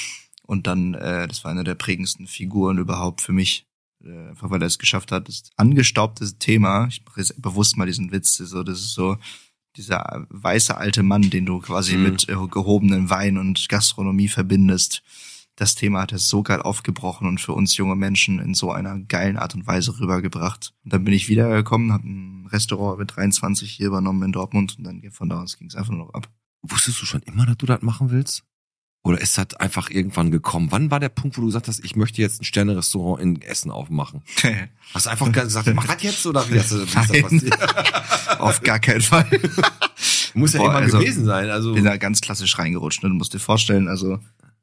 Und dann, das war eine der prägendsten Figuren überhaupt für mich. Einfach weil er es geschafft hat, das angestaubte Thema, ich mache jetzt bewusst mal diesen Witz, so, das ist so dieser weiße alte Mann, den du quasi mit gehobenen Wein und Gastronomie verbindest. Das Thema hat er so geil aufgebrochen und für uns junge Menschen in so einer geilen Art und Weise rübergebracht. Und dann bin ich wiedergekommen, habe ein Restaurant mit 23 hier übernommen in Dortmund und dann von da aus ging es einfach nur noch ab. Wusstest du schon immer, dass du das machen willst? Oder ist das einfach irgendwann gekommen? Wann war der Punkt, wo du gesagt hast, ich möchte jetzt ein Sterne-Restaurant in Essen aufmachen? Hast du einfach gesagt, mach das jetzt oder wie ist das passiert? Auf gar keinen Fall. Muss ja immer gewesen sein. Also bin da ganz klassisch reingerutscht. Du musst dir vorstellen, also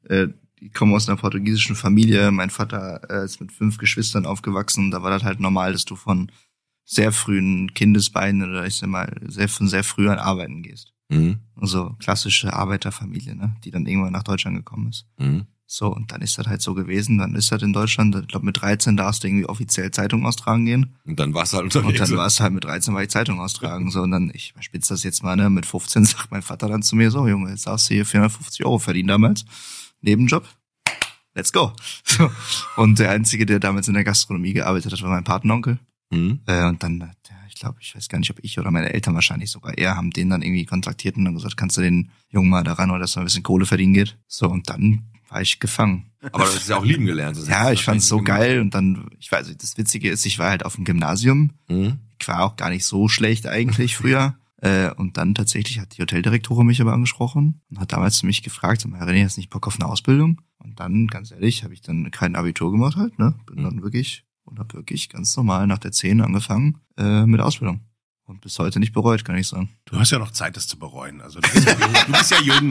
ich komme aus einer portugiesischen Familie. Mein Vater ist mit 5 Geschwistern aufgewachsen. Da war das halt normal, dass du von sehr frühen Kindesbeinen oder ich sag mal von sehr früh an arbeiten gehst. Also klassische Arbeiterfamilie, ne, die dann irgendwann nach Deutschland gekommen ist. So, und dann ist das halt so gewesen. Dann ist das in Deutschland, ich glaube mit 13 darfst du irgendwie offiziell Zeitung austragen gehen. Und dann warst du halt unterwegs. Und dann warst du halt mit 13 war ich Zeitung austragen. So, und dann, ich überspitze das jetzt mal, ne, mit 15 sagt mein Vater dann zu mir so, Junge, jetzt darfst du hier 450 € verdienen damals. Nebenjob. Let's go. So. Und der Einzige, der damals in der Gastronomie gearbeitet hat, war mein Patenonkel. Und dann, ich weiß gar nicht, ob ich oder meine Eltern wahrscheinlich sogar eher haben den dann irgendwie kontaktiert und dann gesagt, kannst du den Jungen mal daran oder dass er ein bisschen Kohle verdienen geht. So, und dann war ich gefangen. Aber du hast ja auch lieben gelernt. Ja, ich fand's so geil und dann, das Witzige ist, ich war halt auf dem Gymnasium. Ich war auch gar nicht so schlecht eigentlich früher. Und dann tatsächlich hat die Hoteldirektorin mich aber angesprochen und hat damals mich gefragt, René, hast du nicht Bock auf eine Ausbildung? Und dann, ganz ehrlich, habe ich dann kein Abitur gemacht halt, ne? Bin dann wirklich ganz normal nach der 10 angefangen mit Ausbildung. Und bis heute nicht bereut, kann ich sagen. Du hast ja noch Zeit, das zu bereuen. Also du bist ja jung.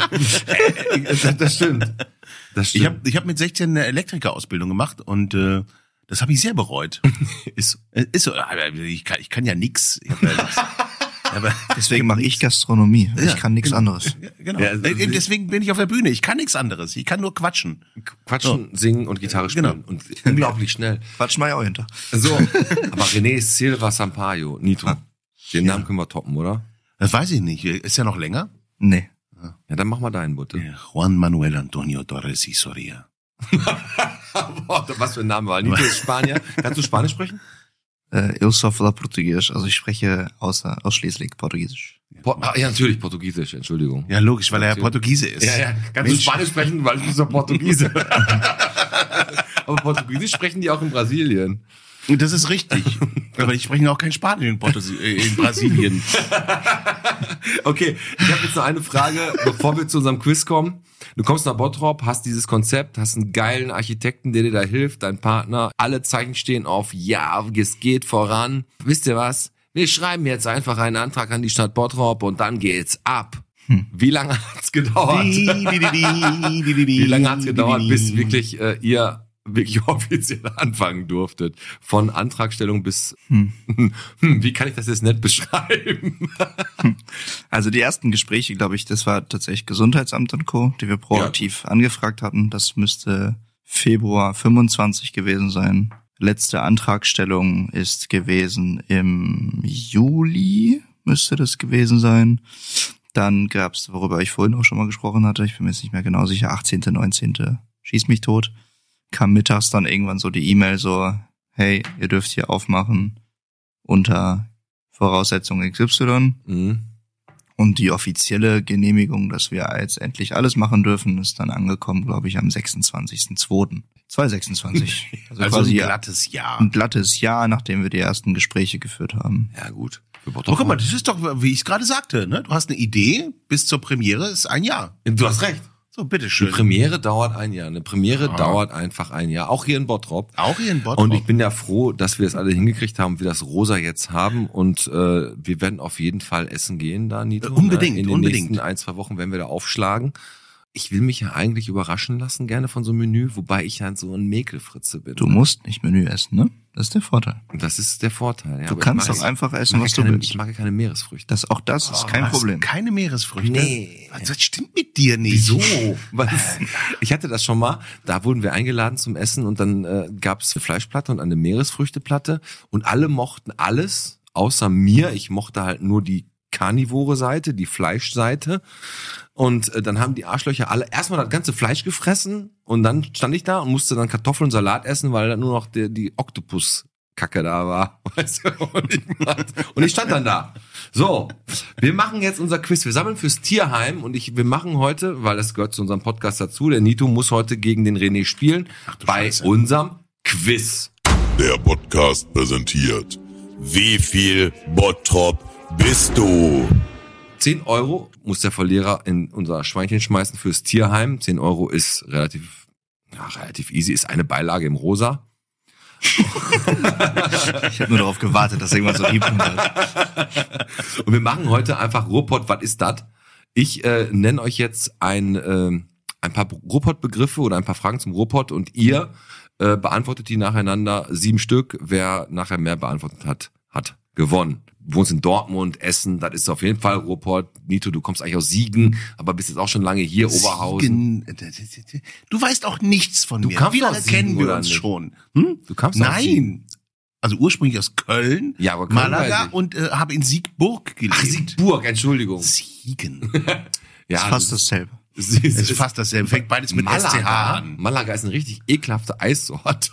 Das stimmt. Ich hab mit 16 eine Elektrikerausbildung gemacht und das habe ich sehr bereut. Ist so, ich kann ja nix. Aber deswegen mache ich Gastronomie. Ja, ich kann nichts anderes. Genau. Ja, deswegen bin ich auf der Bühne. Ich kann nichts anderes. Ich kann nur quatschen. Singen und Gitarre spielen. Genau. Und unglaublich schnell. Quatschen wir ja auch hinter. So, aber René Silva Sampaio, Nitro. Den Namen können wir toppen, oder? Das weiß ich nicht. Ist ja noch länger? Nee. Ja, dann mach mal deinen, bitte. Juan Manuel Antonio Torres y Soria. Was für ein Name war. Nitro ist Spanier. Kannst du Spanisch sprechen? Eu só falo Portugiesisch, also ich spreche ausschließlich Portugiesisch. Ja, natürlich Portugiesisch, Entschuldigung. Ja, logisch, weil er Portugiese ist. Ja. Kannst du Spanisch sprechen, weil du bist doch Portugiese. Aber Portugiesisch sprechen die auch in Brasilien. Das ist richtig. Aber ich spreche auch kein Spanisch in Brasilien. Okay, ich habe jetzt noch eine Frage, bevor wir zu unserem Quiz kommen. Du kommst nach Bottrop, hast dieses Konzept, hast einen geilen Architekten, der dir da hilft, dein Partner. Alle Zeichen stehen auf, ja, es geht voran. Wisst ihr was? Wir schreiben jetzt einfach einen Antrag an die Stadt Bottrop und dann geht's ab. Wie lange hat's gedauert? Wie lange hat's gedauert, bis wirklich ihr wirklich offiziell anfangen durftet? Von Antragstellung bis, wie kann ich das jetzt nett beschreiben? Also die ersten Gespräche, glaube ich, das war tatsächlich Gesundheitsamt und Co., die wir proaktiv angefragt hatten. Das müsste Februar 25 gewesen sein. Letzte Antragstellung ist gewesen im Juli, müsste das gewesen sein. Dann gab's, worüber ich vorhin auch schon mal gesprochen hatte, ich bin mir jetzt nicht mehr genau sicher, 18., 19. Schieß mich tot. Kam mittags dann irgendwann so die E-Mail so, hey, ihr dürft hier aufmachen unter Voraussetzung XY. Und die offizielle Genehmigung, dass wir jetzt endlich alles machen dürfen, ist dann angekommen, glaube ich, am 26.02. 2026. Also quasi ein glattes Jahr. Ein glattes Jahr, nachdem wir die ersten Gespräche geführt haben. Ja, gut. Oh, guck mal, das ist doch, wie ich es gerade sagte, ne? Du hast eine Idee, bis zur Premiere ist ein Jahr. Du hast recht. So, bitteschön. Eine Premiere dauert ein Jahr. Eine Premiere dauert einfach ein Jahr. Auch hier in Bottrop. Auch hier in Bottrop. Und ich bin ja froh, dass wir das alle hingekriegt haben, wir das Rosa jetzt haben. Und wir werden auf jeden Fall essen gehen da, Nito. Unbedingt, in den nächsten 1-2 Wochen werden wir da aufschlagen. Ich will mich ja eigentlich überraschen lassen, gerne von so einem Menü, wobei ich halt so ein Mäkelfritze bin. Du musst nicht Menü essen, ne? Das ist der Vorteil. Das ist der Vorteil, ja. Du kannst doch einfach essen, was du willst. Ich mag ja keine Meeresfrüchte. Das ist kein Problem. Keine Meeresfrüchte? Nee. Das stimmt mit dir nicht. Wieso? Ich hatte das schon mal, da wurden wir eingeladen zum Essen und dann gab's eine Fleischplatte und eine Meeresfrüchteplatte und alle mochten alles, außer mir. Ich mochte halt nur die karnivore Seite, die Fleischseite. Und dann haben die Arschlöcher alle erstmal das ganze Fleisch gefressen und dann stand ich da und musste dann Kartoffeln und Salat essen, weil da nur noch die Oktopus-Kacke da war. Weißt du? Und ich stand dann da. So, wir machen jetzt unser Quiz. Wir sammeln fürs Tierheim und wir machen heute, weil das gehört zu unserem Podcast dazu, der Nito muss heute gegen den René spielen, bei unserem Quiz. Der Podcast präsentiert. Wie viel Bottrop bist du? 10 € muss der Verlierer in unser Schweinchen schmeißen fürs Tierheim. 10 € ist relativ easy, ist eine Beilage im Rosa. Ich habe nur darauf gewartet, dass irgendwann so lieb wird. Und wir machen heute einfach Ruhrpott, was ist das? Ich nenne euch jetzt ein paar Ruhrpott-Begriffe oder ein paar Fragen zum Ruhrpott und ihr beantwortet die nacheinander 7 Stück. Wer nachher mehr beantwortet hat gewonnen. Du wohnst in Dortmund, Essen, das ist auf jeden Fall Ruhrpott. Nito, du kommst eigentlich aus Siegen, aber bist jetzt auch schon lange hier, Oberhausen. Du weißt auch nichts von mir. Wie lange kennen wir uns schon? Du kamst aus Siegen. Also ursprünglich aus Köln, ja, aber Malaga und habe in Siegburg gelebt. Ach, Siegburg, Entschuldigung. Siegen. Ja, ist fast dasselbe. Es ist fast dasselbe. Fängt beides mit Malaga SCH an. Malaga ist eine richtig ekelhafte Eissorte.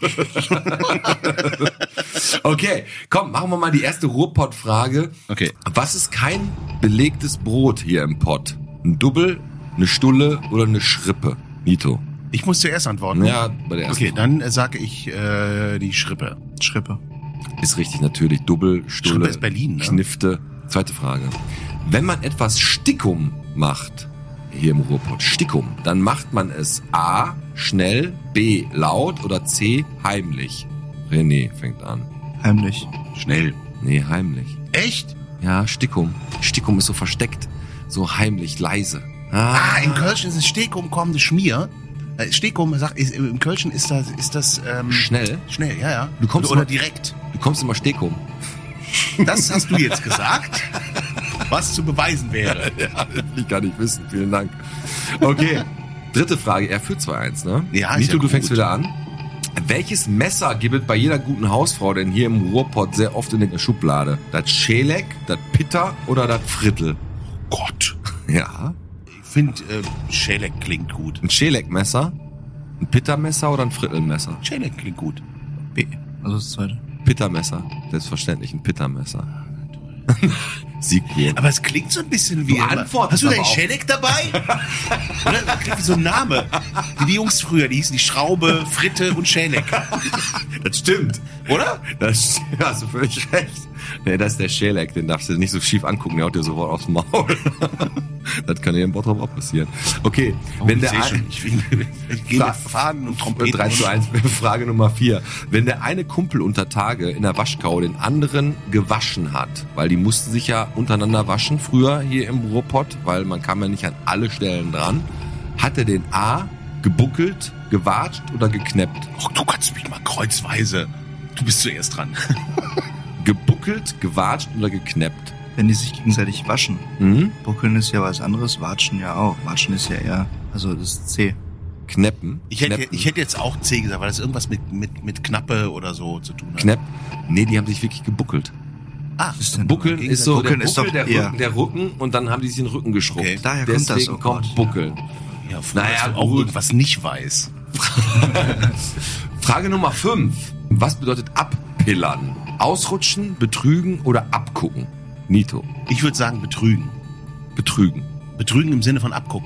Okay, komm, machen wir mal die erste Ruhrpott-Frage. Okay. Was ist kein belegtes Brot hier im Pott? Ein Dubbel, eine Stulle oder eine Schrippe? Nito. Ich muss zuerst antworten. Ja, bei der ersten. Okay, dann sage ich die Schrippe. Schrippe. Ist richtig, natürlich. Dubbel, Stulle, Schrippe ist Berlin, ne? Knifte. Zweite Frage. Wenn man etwas Stickum macht, hier im Ruhrpott, Stickum, dann macht man es A, schnell, B, laut oder C, heimlich. René fängt an. Heimlich. Schnell. Nee, heimlich. Echt? Ja, Stickum. Stickum ist so versteckt, so heimlich, leise. In Kölschen ist es Stickum kommende Schmier. Stickum, im Kölschen ist das Schnell? Schnell, ja. Du kommst oder immer, direkt. Du kommst immer Stickum. Das hast du jetzt gesagt, was zu beweisen wäre. Ja, das will ich gar nicht wissen. Vielen Dank. Okay, dritte Frage. Er führt 2-1, ne? Ja, Nito, ja du fängst wieder an. Welches Messer gibt es bei jeder guten Hausfrau denn hier im Ruhrpott sehr oft in der Schublade? Das Schelek, das Pitter oder das Frittel? Gott. Ja. Ich finde, Schelek klingt gut. Ein Schelek-Messer, ein Pittermesser oder ein Frittelmesser? Schelek klingt gut. B. Also das zweite. Pittermesser. Selbstverständlich ein Pittermesser. Siegburg. Aber es klingt so ein bisschen wie... Du antwortest Hast du aber deinen auch. Schenek dabei? Oder? Das klingt wie so ein Name. Wie die Jungs früher, die hießen die Schraube, Fritte und Schenek. Das stimmt, oder? Das hast du völlig recht. Nee, das ist der Schelek, den darfst du nicht so schief angucken, der haut dir sofort aufs Maul. Das kann ja im Bottrop auch passieren. Okay, wenn der Ich gehe mit Fahnen und Trompeten. 3:1, Frage Nummer 4. Wenn der eine Kumpel unter Tage in der Waschkau den anderen gewaschen hat, weil die mussten sich ja untereinander waschen früher hier im Ruhrpott, weil man kam ja nicht an alle Stellen dran, hat er den A gebuckelt, gewatscht oder gekneppt? Ach, du kannst mich mal kreuzweise. Du bist zuerst dran. Gebuckelt, gewatscht oder gekneppt? Wenn die sich gegenseitig waschen. Mhm. Buckeln ist ja was anderes, Watschen ja auch. Watschen ist ja eher, also das ist C. Kneppen? Ich hätte Kneppen. jetzt auch C gesagt, weil das irgendwas mit Knappe oder so zu tun hat. Knepp? Nee, die haben sich wirklich gebuckelt. Ah, ist denn Buckeln ist so, Buckeln der ist Buckel, doch der Rücken und dann haben die sich den Rücken geschrubbt. Okay, daher kommt das Deswegen so kommt Wort. Buckeln. Ja, Naja, dass du auch gut. irgendwas nicht weiß. Frage Nummer 5. Was bedeutet abpillern? Ausrutschen, betrügen oder abgucken? Nito. Ich würde sagen betrügen. Betrügen. Betrügen im Sinne von abgucken.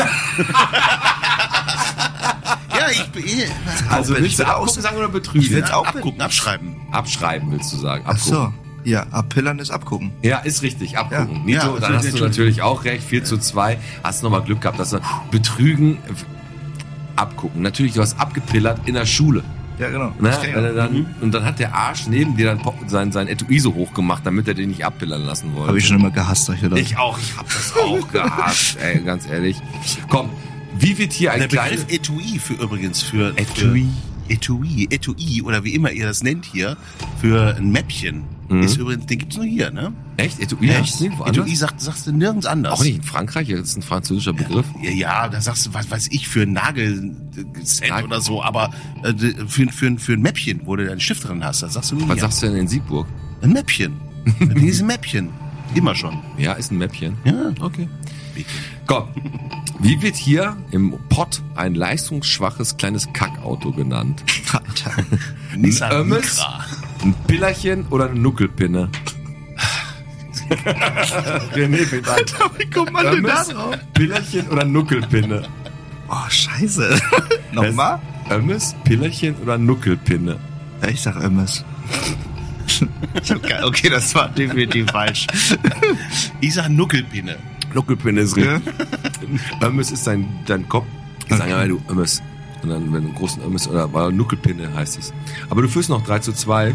Ja, Also willst du auch abgucken sagen oder betrügen? Ich will's auch abgucken, abschreiben. Abschreiben willst du sagen. Ach Abgucken. so. Ja, abpillern ist abgucken. Ja, ist richtig, abgucken. Ja. Nito, Ja, dann hast du natürlich auch recht, 4:2. Hast nochmal Glück gehabt, dass du betrügen, abgucken. Natürlich, du hast abgepillert in der Schule. Ja, genau. Ne? Das kenn ich Wenn auch. er dann, und dann hat der Arsch neben dir dann sein Etui so hoch gemacht, damit er den nicht abpillern lassen wollte. Habe ich schon immer gehasst, solche Leute. Ich auch, ich hab das auch gehasst, ey, ganz ehrlich. Komm, wie wird hier ein Der kleines... Begriff Etui für Etui. Etui oder wie immer ihr das nennt hier, für ein Mäppchen, ist übrigens, den gibt's nur hier, ne? Echt? Etui? Echt? Nee, woanders? Etui sagst du nirgends anders. Auch nicht in Frankreich, das ist ein französischer Begriff. Ja, da sagst du, was weiß ich, für ein Nagelset Nagel- oder so, aber für ein Mäppchen, wo du deinen Stift drin hast, da sagst du nur Was hier. sagst du denn in Siegburg? Ein Mäppchen. Dieses Mäppchen. Immer schon. Ja, ist ein Mäppchen. Ja. Okay. Komm, wie wird hier im Pott ein leistungsschwaches kleines Kackauto genannt? Alter. Nissan Ömmes, Micra. ein Pillerchen oder eine Nuckelpinne? René, Wie kommt man denn da drauf? Pillerchen oder Nuckelpinne? Oh, scheiße. Nochmal? Ömmes, Pillerchen oder Nuckelpinne? Ja, ich sag Ömmes. Okay, das war definitiv falsch. Ich sag Nuckelpinne. Nuckelpinne ist Ja. richtig. Ömmes ist dein Kopf. Ich sage immer, du Ömmes. Und dann, wenn du einen großen Ömmes oder Nuckelpinne heißt es. Aber du führst noch 3:2,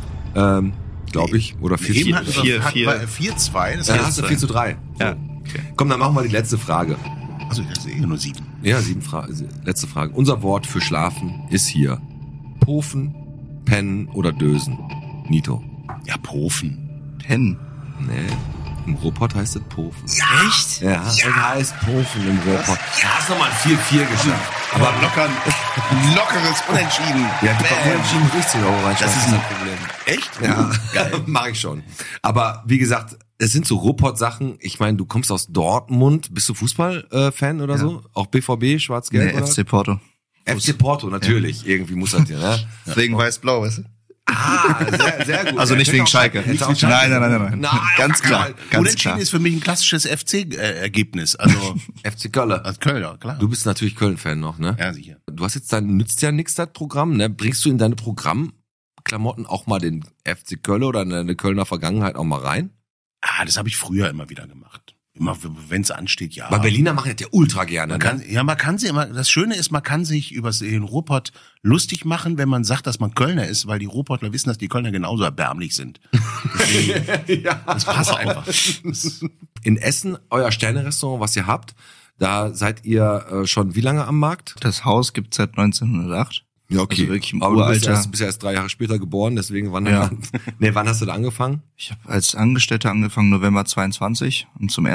glaube ich. Oder 4:4. Eben hatten wir 4-4. 4-2. Das Ja, heißt, hast du 4:3. Ja. Komm, dann machen wir die letzte Frage. also das ist nur 7. Ja, letzte Frage. Unser Wort für schlafen ist hier Pofen, Pennen oder Dösen. Nito. Ja, Pofen. Pen. Nee, im Ruhrpott heißt es Pofen. Echt? Ja, es heißt Pofen im Ruhrpott. Ja, hast nochmal ein 4:4 geschafft. Aber lockeres Unentschieden. Ja, die Verunentschieden 60 € rein. Das ist ein ein Problem. Echt? Ja, geil. Mach ich schon. Aber wie gesagt, es sind so Ruhrpott-Sachen. Ich meine, du kommst aus Dortmund. Bist du Fußball-Fan oder so? Auch BVB, Schwarz-Gelb? Nee, oder? FC Porto. FC Porto, natürlich. Irgendwie muss das ja, ne? Deswegen weiß-blau, weißt du? Ah, sehr gut. Also nicht wegen Schalke. Hätte auch Nein, nein. Nein, Ganz klar. Ganz Unentschieden klar. ist für mich ein klassisches FC-Ergebnis. Also FC Köln. als Kölner, klar. Du bist natürlich Köln-Fan noch, ne? Ja, sicher. Du hast jetzt nützt ja nix, das Programm, ne? Bringst du in deine Programmklamotten auch mal den FC Köln oder deine Kölner Vergangenheit auch mal rein? Ah, das habe ich früher immer wieder gemacht. Immer, wenn es ansteht, ja. Weil Berliner machen das ja ultra gerne. Man kann sie immer, das Schöne ist, man kann sich über den Ruhrpott lustig machen, wenn man sagt, dass man Kölner ist, weil die Ruhrpottler wissen, dass die Kölner genauso erbärmlich sind. Deswegen, Ja. das passt einfach. In Essen, euer Sterne-Restaurant, was ihr habt, da seid ihr schon wie lange am Markt? Das Haus gibt's seit 1908. Ja, Also wirklich im Aber du bist Uralter. ja erst 3 Jahre später geboren, deswegen wann hast du da angefangen? Ich habe als Angestellter angefangen November 22 und zum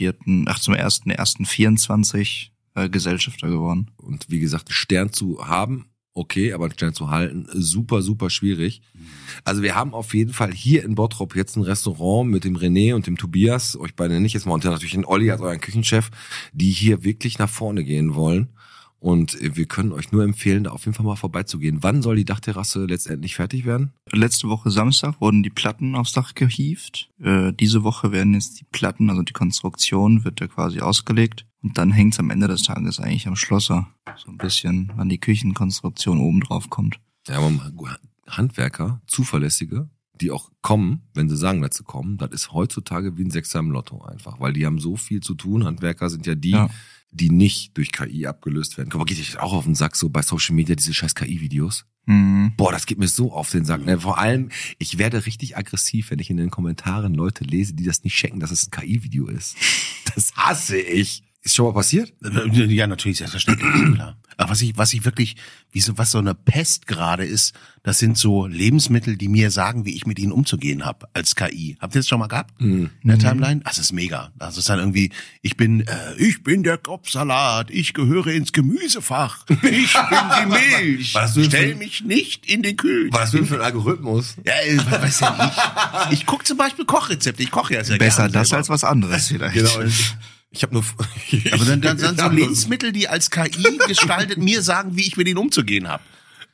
1.1.24 Gesellschafter geworden. Und wie gesagt, einen Stern zu haben, okay, aber einen Stern zu halten, super, super schwierig. Also wir haben auf jeden Fall hier in Bottrop jetzt ein Restaurant mit dem René und dem Tobias, euch beide nenne ich jetzt mal, und natürlich den Olli als euren Küchenchef, die hier wirklich nach vorne gehen wollen. Und wir können euch nur empfehlen, da auf jeden Fall mal vorbeizugehen. Wann soll die Dachterrasse letztendlich fertig werden? Letzte Woche Samstag wurden die Platten aufs Dach gehievt. Diese Woche werden jetzt die Platten, also die Konstruktion, wird da quasi ausgelegt. Und dann hängt's am Ende des Tages eigentlich am Schlosser. So ein bisschen, wann die Küchenkonstruktion oben drauf kommt. Ja, aber Handwerker, zuverlässige, die auch kommen, wenn sie sagen, dass sie kommen, das ist heutzutage wie ein Sechser im Lotto einfach. Weil die haben so viel zu tun. Handwerker sind ja die, die nicht durch KI abgelöst werden. Guck mal, geht euch auch auf den Sack so bei Social Media, diese scheiß KI-Videos? Mhm. Boah, das geht mir so auf den Sack. Ne? Vor allem, ich werde richtig aggressiv, wenn ich in den Kommentaren Leute lese, die das nicht checken, dass es ein KI-Video ist. Das hasse ich. Ist schon mal passiert? Ja, natürlich, selbstverständlich, klar. Aber was ich wirklich, was so eine Pest gerade ist, das sind so Lebensmittel, die mir sagen, wie ich mit ihnen umzugehen habe als KI. Habt ihr das schon mal gehabt? In der Timeline? Das ist mega. Das ist dann irgendwie, ich bin der Kopfsalat, ich gehöre ins Gemüsefach, ich bin die Milch, stell mich nicht in den Kühlschrank. Was ist denn für ein Algorithmus? Ja, weiß ja nicht. Ich gucke zum Beispiel Kochrezepte, ich koche ja sehr Besser gerne das selber. als was anderes vielleicht. Genau. Ich habe nur. Aber dann so Lebensmittel, die als KI gestaltet mir sagen, wie ich mit ihnen umzugehen habe.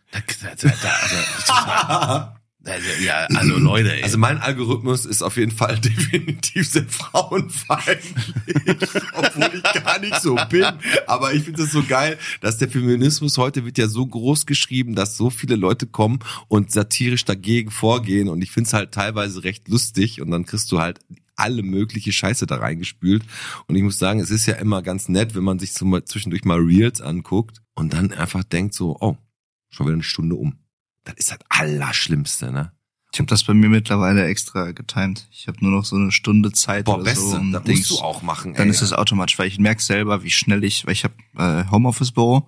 Also Leute, ey. Also mein Algorithmus ist auf jeden Fall definitiv sehr frauenfeindlich, obwohl ich gar nicht so bin. Aber ich finde es so geil, dass der Feminismus heute wird ja so groß geschrieben, dass so viele Leute kommen und satirisch dagegen vorgehen. Und ich finde es halt teilweise recht lustig. Und dann kriegst du halt alle mögliche Scheiße da reingespült. Und ich muss sagen, es ist ja immer ganz nett, wenn man sich zwischendurch mal Reels anguckt und dann einfach denkt so, oh, schon wieder eine Stunde um. Das ist das Allerschlimmste, ne? Ich habe das bei mir mittlerweile extra getimed. Ich habe nur noch so eine Stunde Zeit Boah, oder Beste, so. das musst du auch machen, Dann ey. ist es automatisch, weil ich merke selber, wie schnell weil ich habe Homeoffice-Büro.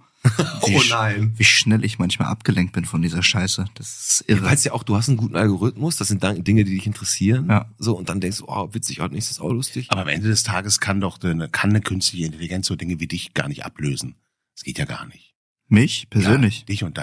Wie schnell ich manchmal abgelenkt bin von dieser Scheiße. Das ist irre. Du weißt ja auch, du hast einen guten Algorithmus, das sind Dinge, die dich interessieren. Ja. So, und dann denkst du, oh, witzig, heute ist das auch lustig. Aber am Ende des Tages kann eine künstliche Intelligenz so Dinge wie dich gar nicht ablösen. Das geht ja gar nicht. Mich persönlich? Ja, dich und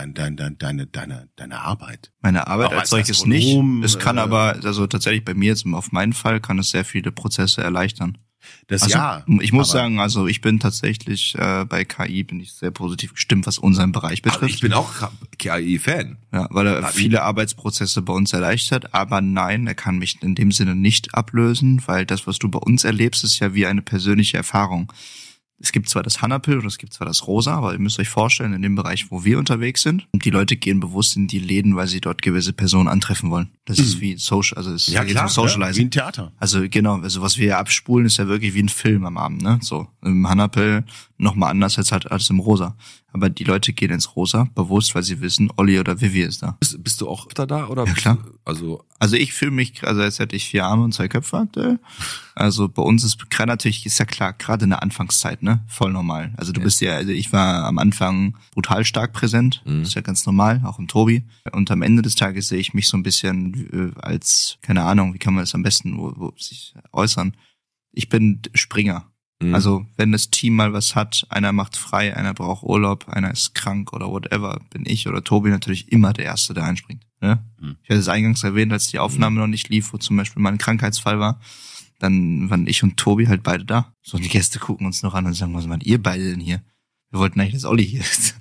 deine Arbeit. Meine Arbeit Auch als als solches nicht. Astronom, Es kann aber, also tatsächlich bei mir jetzt auf meinen Fall kann es sehr viele Prozesse erleichtern. Das Also, ja. ich muss aber sagen, also ich bin tatsächlich bei KI bin ich sehr positiv gestimmt, was unseren Bereich Also betrifft. ich bin auch KI-Fan. Ja, weil er viele Arbeitsprozesse bei uns erleichtert, aber nein, er kann mich in dem Sinne nicht ablösen, weil das, was du bei uns erlebst, ist ja wie eine persönliche Erfahrung. Es gibt zwar das Hannapil und es gibt zwar das Rosa, aber ihr müsst euch vorstellen, in dem Bereich, wo wir unterwegs sind, die Leute gehen bewusst in die Läden, weil sie dort gewisse Personen antreffen wollen. Das ist wie Social, also es Ja, geht klar, um Socializing. wie ein Theater. Also genau, also was wir hier abspulen, ist ja wirklich wie ein Film am Abend, ne? So, im Hannapil nochmal anders als im Rosa. Aber die Leute gehen ins Rosa bewusst, weil sie wissen, Olli oder Vivi ist da. Bist du auch öfter da? Oder Ja, klar. Also Ich fühle mich, also als hätte ich 4 Arme und 2 Köpfe aktuell. Also bei uns ist gerade natürlich, ist ja klar, gerade in der Anfangszeit, ne, voll normal. Also du bist ja, also ich war am Anfang brutal stark präsent, ist ja ganz normal, auch im Tobi. Und am Ende des Tages sehe ich mich so ein bisschen als, keine Ahnung, wie kann man das am besten wo sich äußern? Ich bin Springer. Also wenn das Team mal was hat, einer macht frei, einer braucht Urlaub, einer ist krank oder whatever, bin ich oder Tobi natürlich immer der Erste, der einspringt. Ne? Ich hatte es eingangs erwähnt, als die Aufnahme noch nicht lief, wo zum Beispiel mal ein Krankheitsfall war, dann waren ich und Tobi halt beide da. So, und die Gäste gucken uns noch an und sagen, was macht ihr beide denn hier? Wir wollten eigentlich, dass Olli hier ist.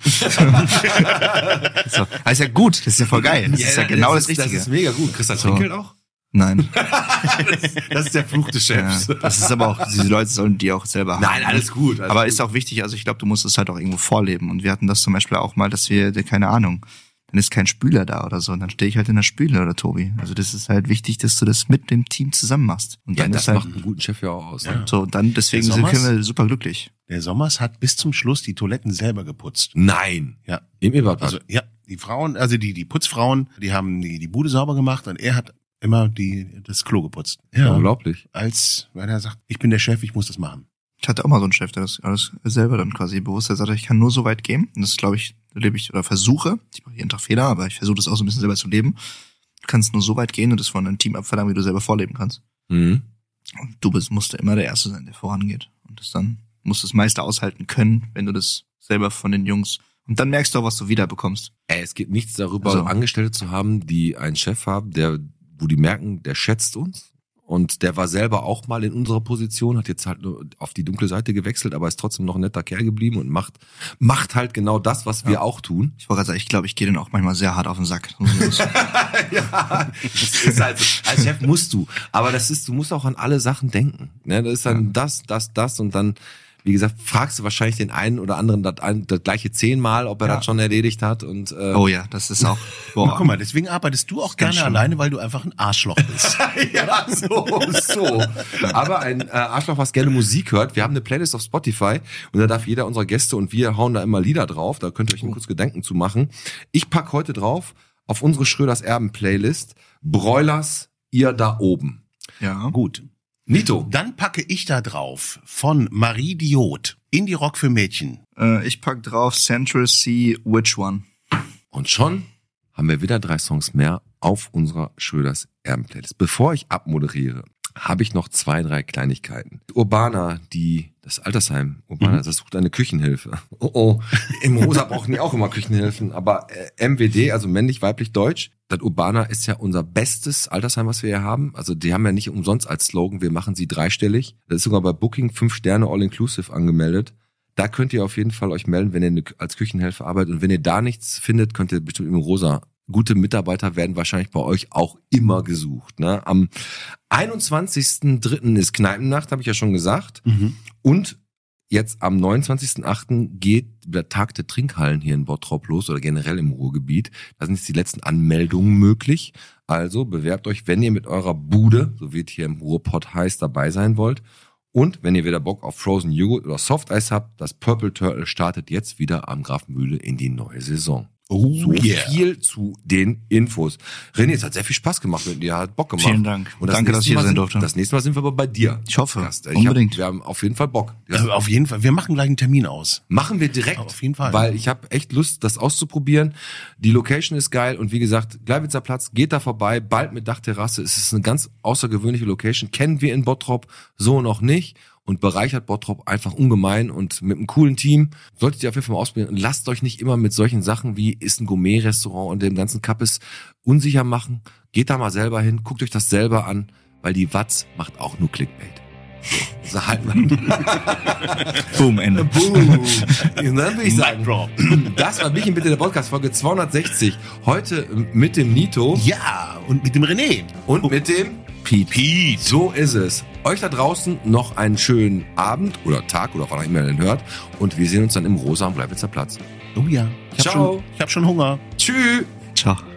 So, aber ist ja gut, das ist ja voll geil. Das ist ja genau das Richtige. Das ist mega gut. Christa Trinkelt auch? Nein. Das ist der Fluch des Chefs. Ja, das ist aber auch, diese Leute sollen die auch selber haben. Nein, alles gut. Aber ist auch wichtig, also ich glaube, du musst es halt auch irgendwo vorleben. Und wir hatten das zum Beispiel auch mal, dass wir, keine Ahnung, dann ist kein Spüler da oder so, und dann stehe ich halt in der Spüle oder Tobi. Also das ist halt wichtig, dass du das mit dem Team zusammen machst. Und Ja, dann das ist halt, macht einen guten Chef ja auch aus. Ne? so, dann deswegen Der Sommers? können wir super glücklich. Der Sommers hat bis zum Schluss die Toiletten selber geputzt. Nein. Ja. Im Ebertbad. Also ja, die Frauen, also die Putzfrauen, die haben die Bude sauber gemacht und er hat immer das Klo geputzt. Ja. Unglaublich. Weil er sagt, ich bin der Chef, ich muss das machen. Ich hatte auch mal so einen Chef, der das alles selber dann quasi bewusst sagt, ich kann nur so weit gehen. Und das glaube ich, lebe ich oder versuche. Ich mache jeden Tag Fehler, aber ich versuche das auch so ein bisschen selber zu leben. Du kannst nur so weit gehen und das von deinem Team abverlangen, wie du selber vorleben kannst. Mhm. Und du musst immer der Erste sein, der vorangeht. Und das dann musst du das meiste aushalten können, wenn du das selber von den Jungs. Und dann merkst du auch, was du wieder bekommst. Es geht nichts darüber, Also. Angestellte zu haben, die einen Chef haben, wo die merken, der schätzt uns Und der war selber auch mal in unserer Position, hat jetzt halt nur auf die dunkle Seite gewechselt, aber ist trotzdem noch ein netter Kerl geblieben und macht halt genau das, was wir auch tun. Ich wollte gerade sagen, ich glaube, ich gehe den auch manchmal sehr hart auf den Sack. Ja, das ist halt so. Als Chef musst du. Aber du musst auch an alle Sachen denken. Ne, das ist dann das und dann, wie gesagt, fragst du wahrscheinlich den einen oder anderen das gleiche 10-mal, ob er das schon erledigt hat. Und oh ja, das ist auch. Boah. Guck mal, deswegen arbeitest du auch gerne schön. alleine, weil du einfach ein Arschloch bist. ja, so. Aber ein Arschloch, was gerne Musik hört. Wir haben eine Playlist auf Spotify und da darf jeder unserer Gäste und wir hauen da immer Lieder drauf. Da könnt ihr euch kurz Gedanken zu machen. Ich pack heute drauf auf unsere Schröders Erben Playlist Broilers, ihr da oben. Ja. Gut. Nito. Dann packe ich da drauf von Marie Diot, Indie-Rock für Mädchen. Ich pack drauf Central C, Which One? Und schon haben wir wieder 3 Songs mehr auf unserer Schröders Erben Playlist. Bevor ich abmoderiere, habe ich noch 2, 3 Kleinigkeiten. Urbana, das Altersheim, Urbana, das sucht eine Küchenhilfe. Oh. Im Rosa brauchen die auch immer Küchenhilfen, aber MWD, also männlich, weiblich, deutsch, das Urbana ist ja unser bestes Altersheim, was wir hier haben. Also die haben ja nicht umsonst als Slogan, wir machen sie 3-stellig. Das ist sogar bei Booking 5 Sterne All-Inclusive angemeldet. Da könnt ihr auf jeden Fall euch melden, wenn ihr als Küchenhelfer arbeitet. Und wenn ihr da nichts findet, könnt ihr bestimmt im Rosa. Gute Mitarbeiter werden wahrscheinlich bei euch auch immer gesucht. Ne? Am 21.03. ist Kneipennacht, habe ich ja schon gesagt. Und jetzt am 29.08. geht der Tag der Trinkhallen hier in Bottrop los oder generell im Ruhrgebiet. Da sind jetzt die letzten Anmeldungen möglich. Also bewerbt euch, wenn ihr mit eurer Bude, so wie es hier im Ruhrpott heißt, dabei sein wollt. Und wenn ihr wieder Bock auf Frozen Joghurt oder Softeis habt, das Purple Turtle startet jetzt wieder am Grafenmühle in die neue Saison. So viel zu den Infos. René, es hat sehr viel Spaß gemacht mit dir, hat Bock gemacht. Vielen Dank. Und Danke, dass ich hier sein durfte. Das nächste Mal sind wir aber bei dir. Ich hoffe, unbedingt. Wir haben auf jeden Fall Bock. Auf jeden Fall. Wir machen gleich einen Termin aus. Machen wir direkt. Auf jeden Fall. Weil ich habe echt Lust, das auszuprobieren. Die Location ist geil und wie gesagt, Gleiwitzer Platz, geht da vorbei, bald mit Dachterrasse. Es ist eine ganz außergewöhnliche Location. Kennen wir in Bottrop so noch nicht. Und bereichert Bottrop einfach ungemein und mit einem coolen Team. Solltet ihr auf jeden Fall mal ausprobieren. Und lasst euch nicht immer mit solchen Sachen wie ist ein Gourmet-Restaurant und dem ganzen Kappes unsicher machen. Geht da mal selber hin, guckt euch das selber an, weil die Watz macht auch nur Clickbait. So halt mal. Boom, Ende. Boom. Und dann will ich sagen, das war Bierchen bitte der Podcast, Folge 260. Heute mit dem Nito. Ja, und mit dem René. Und mit dem Pete. So ist es. Euch da draußen noch einen schönen Abend oder Tag oder wann immer ihr den hört. Und wir sehen uns dann im Rosa am Gleiwitzer Platz. Oh ja. Ich hab schon Hunger. Tschüss. Ciao.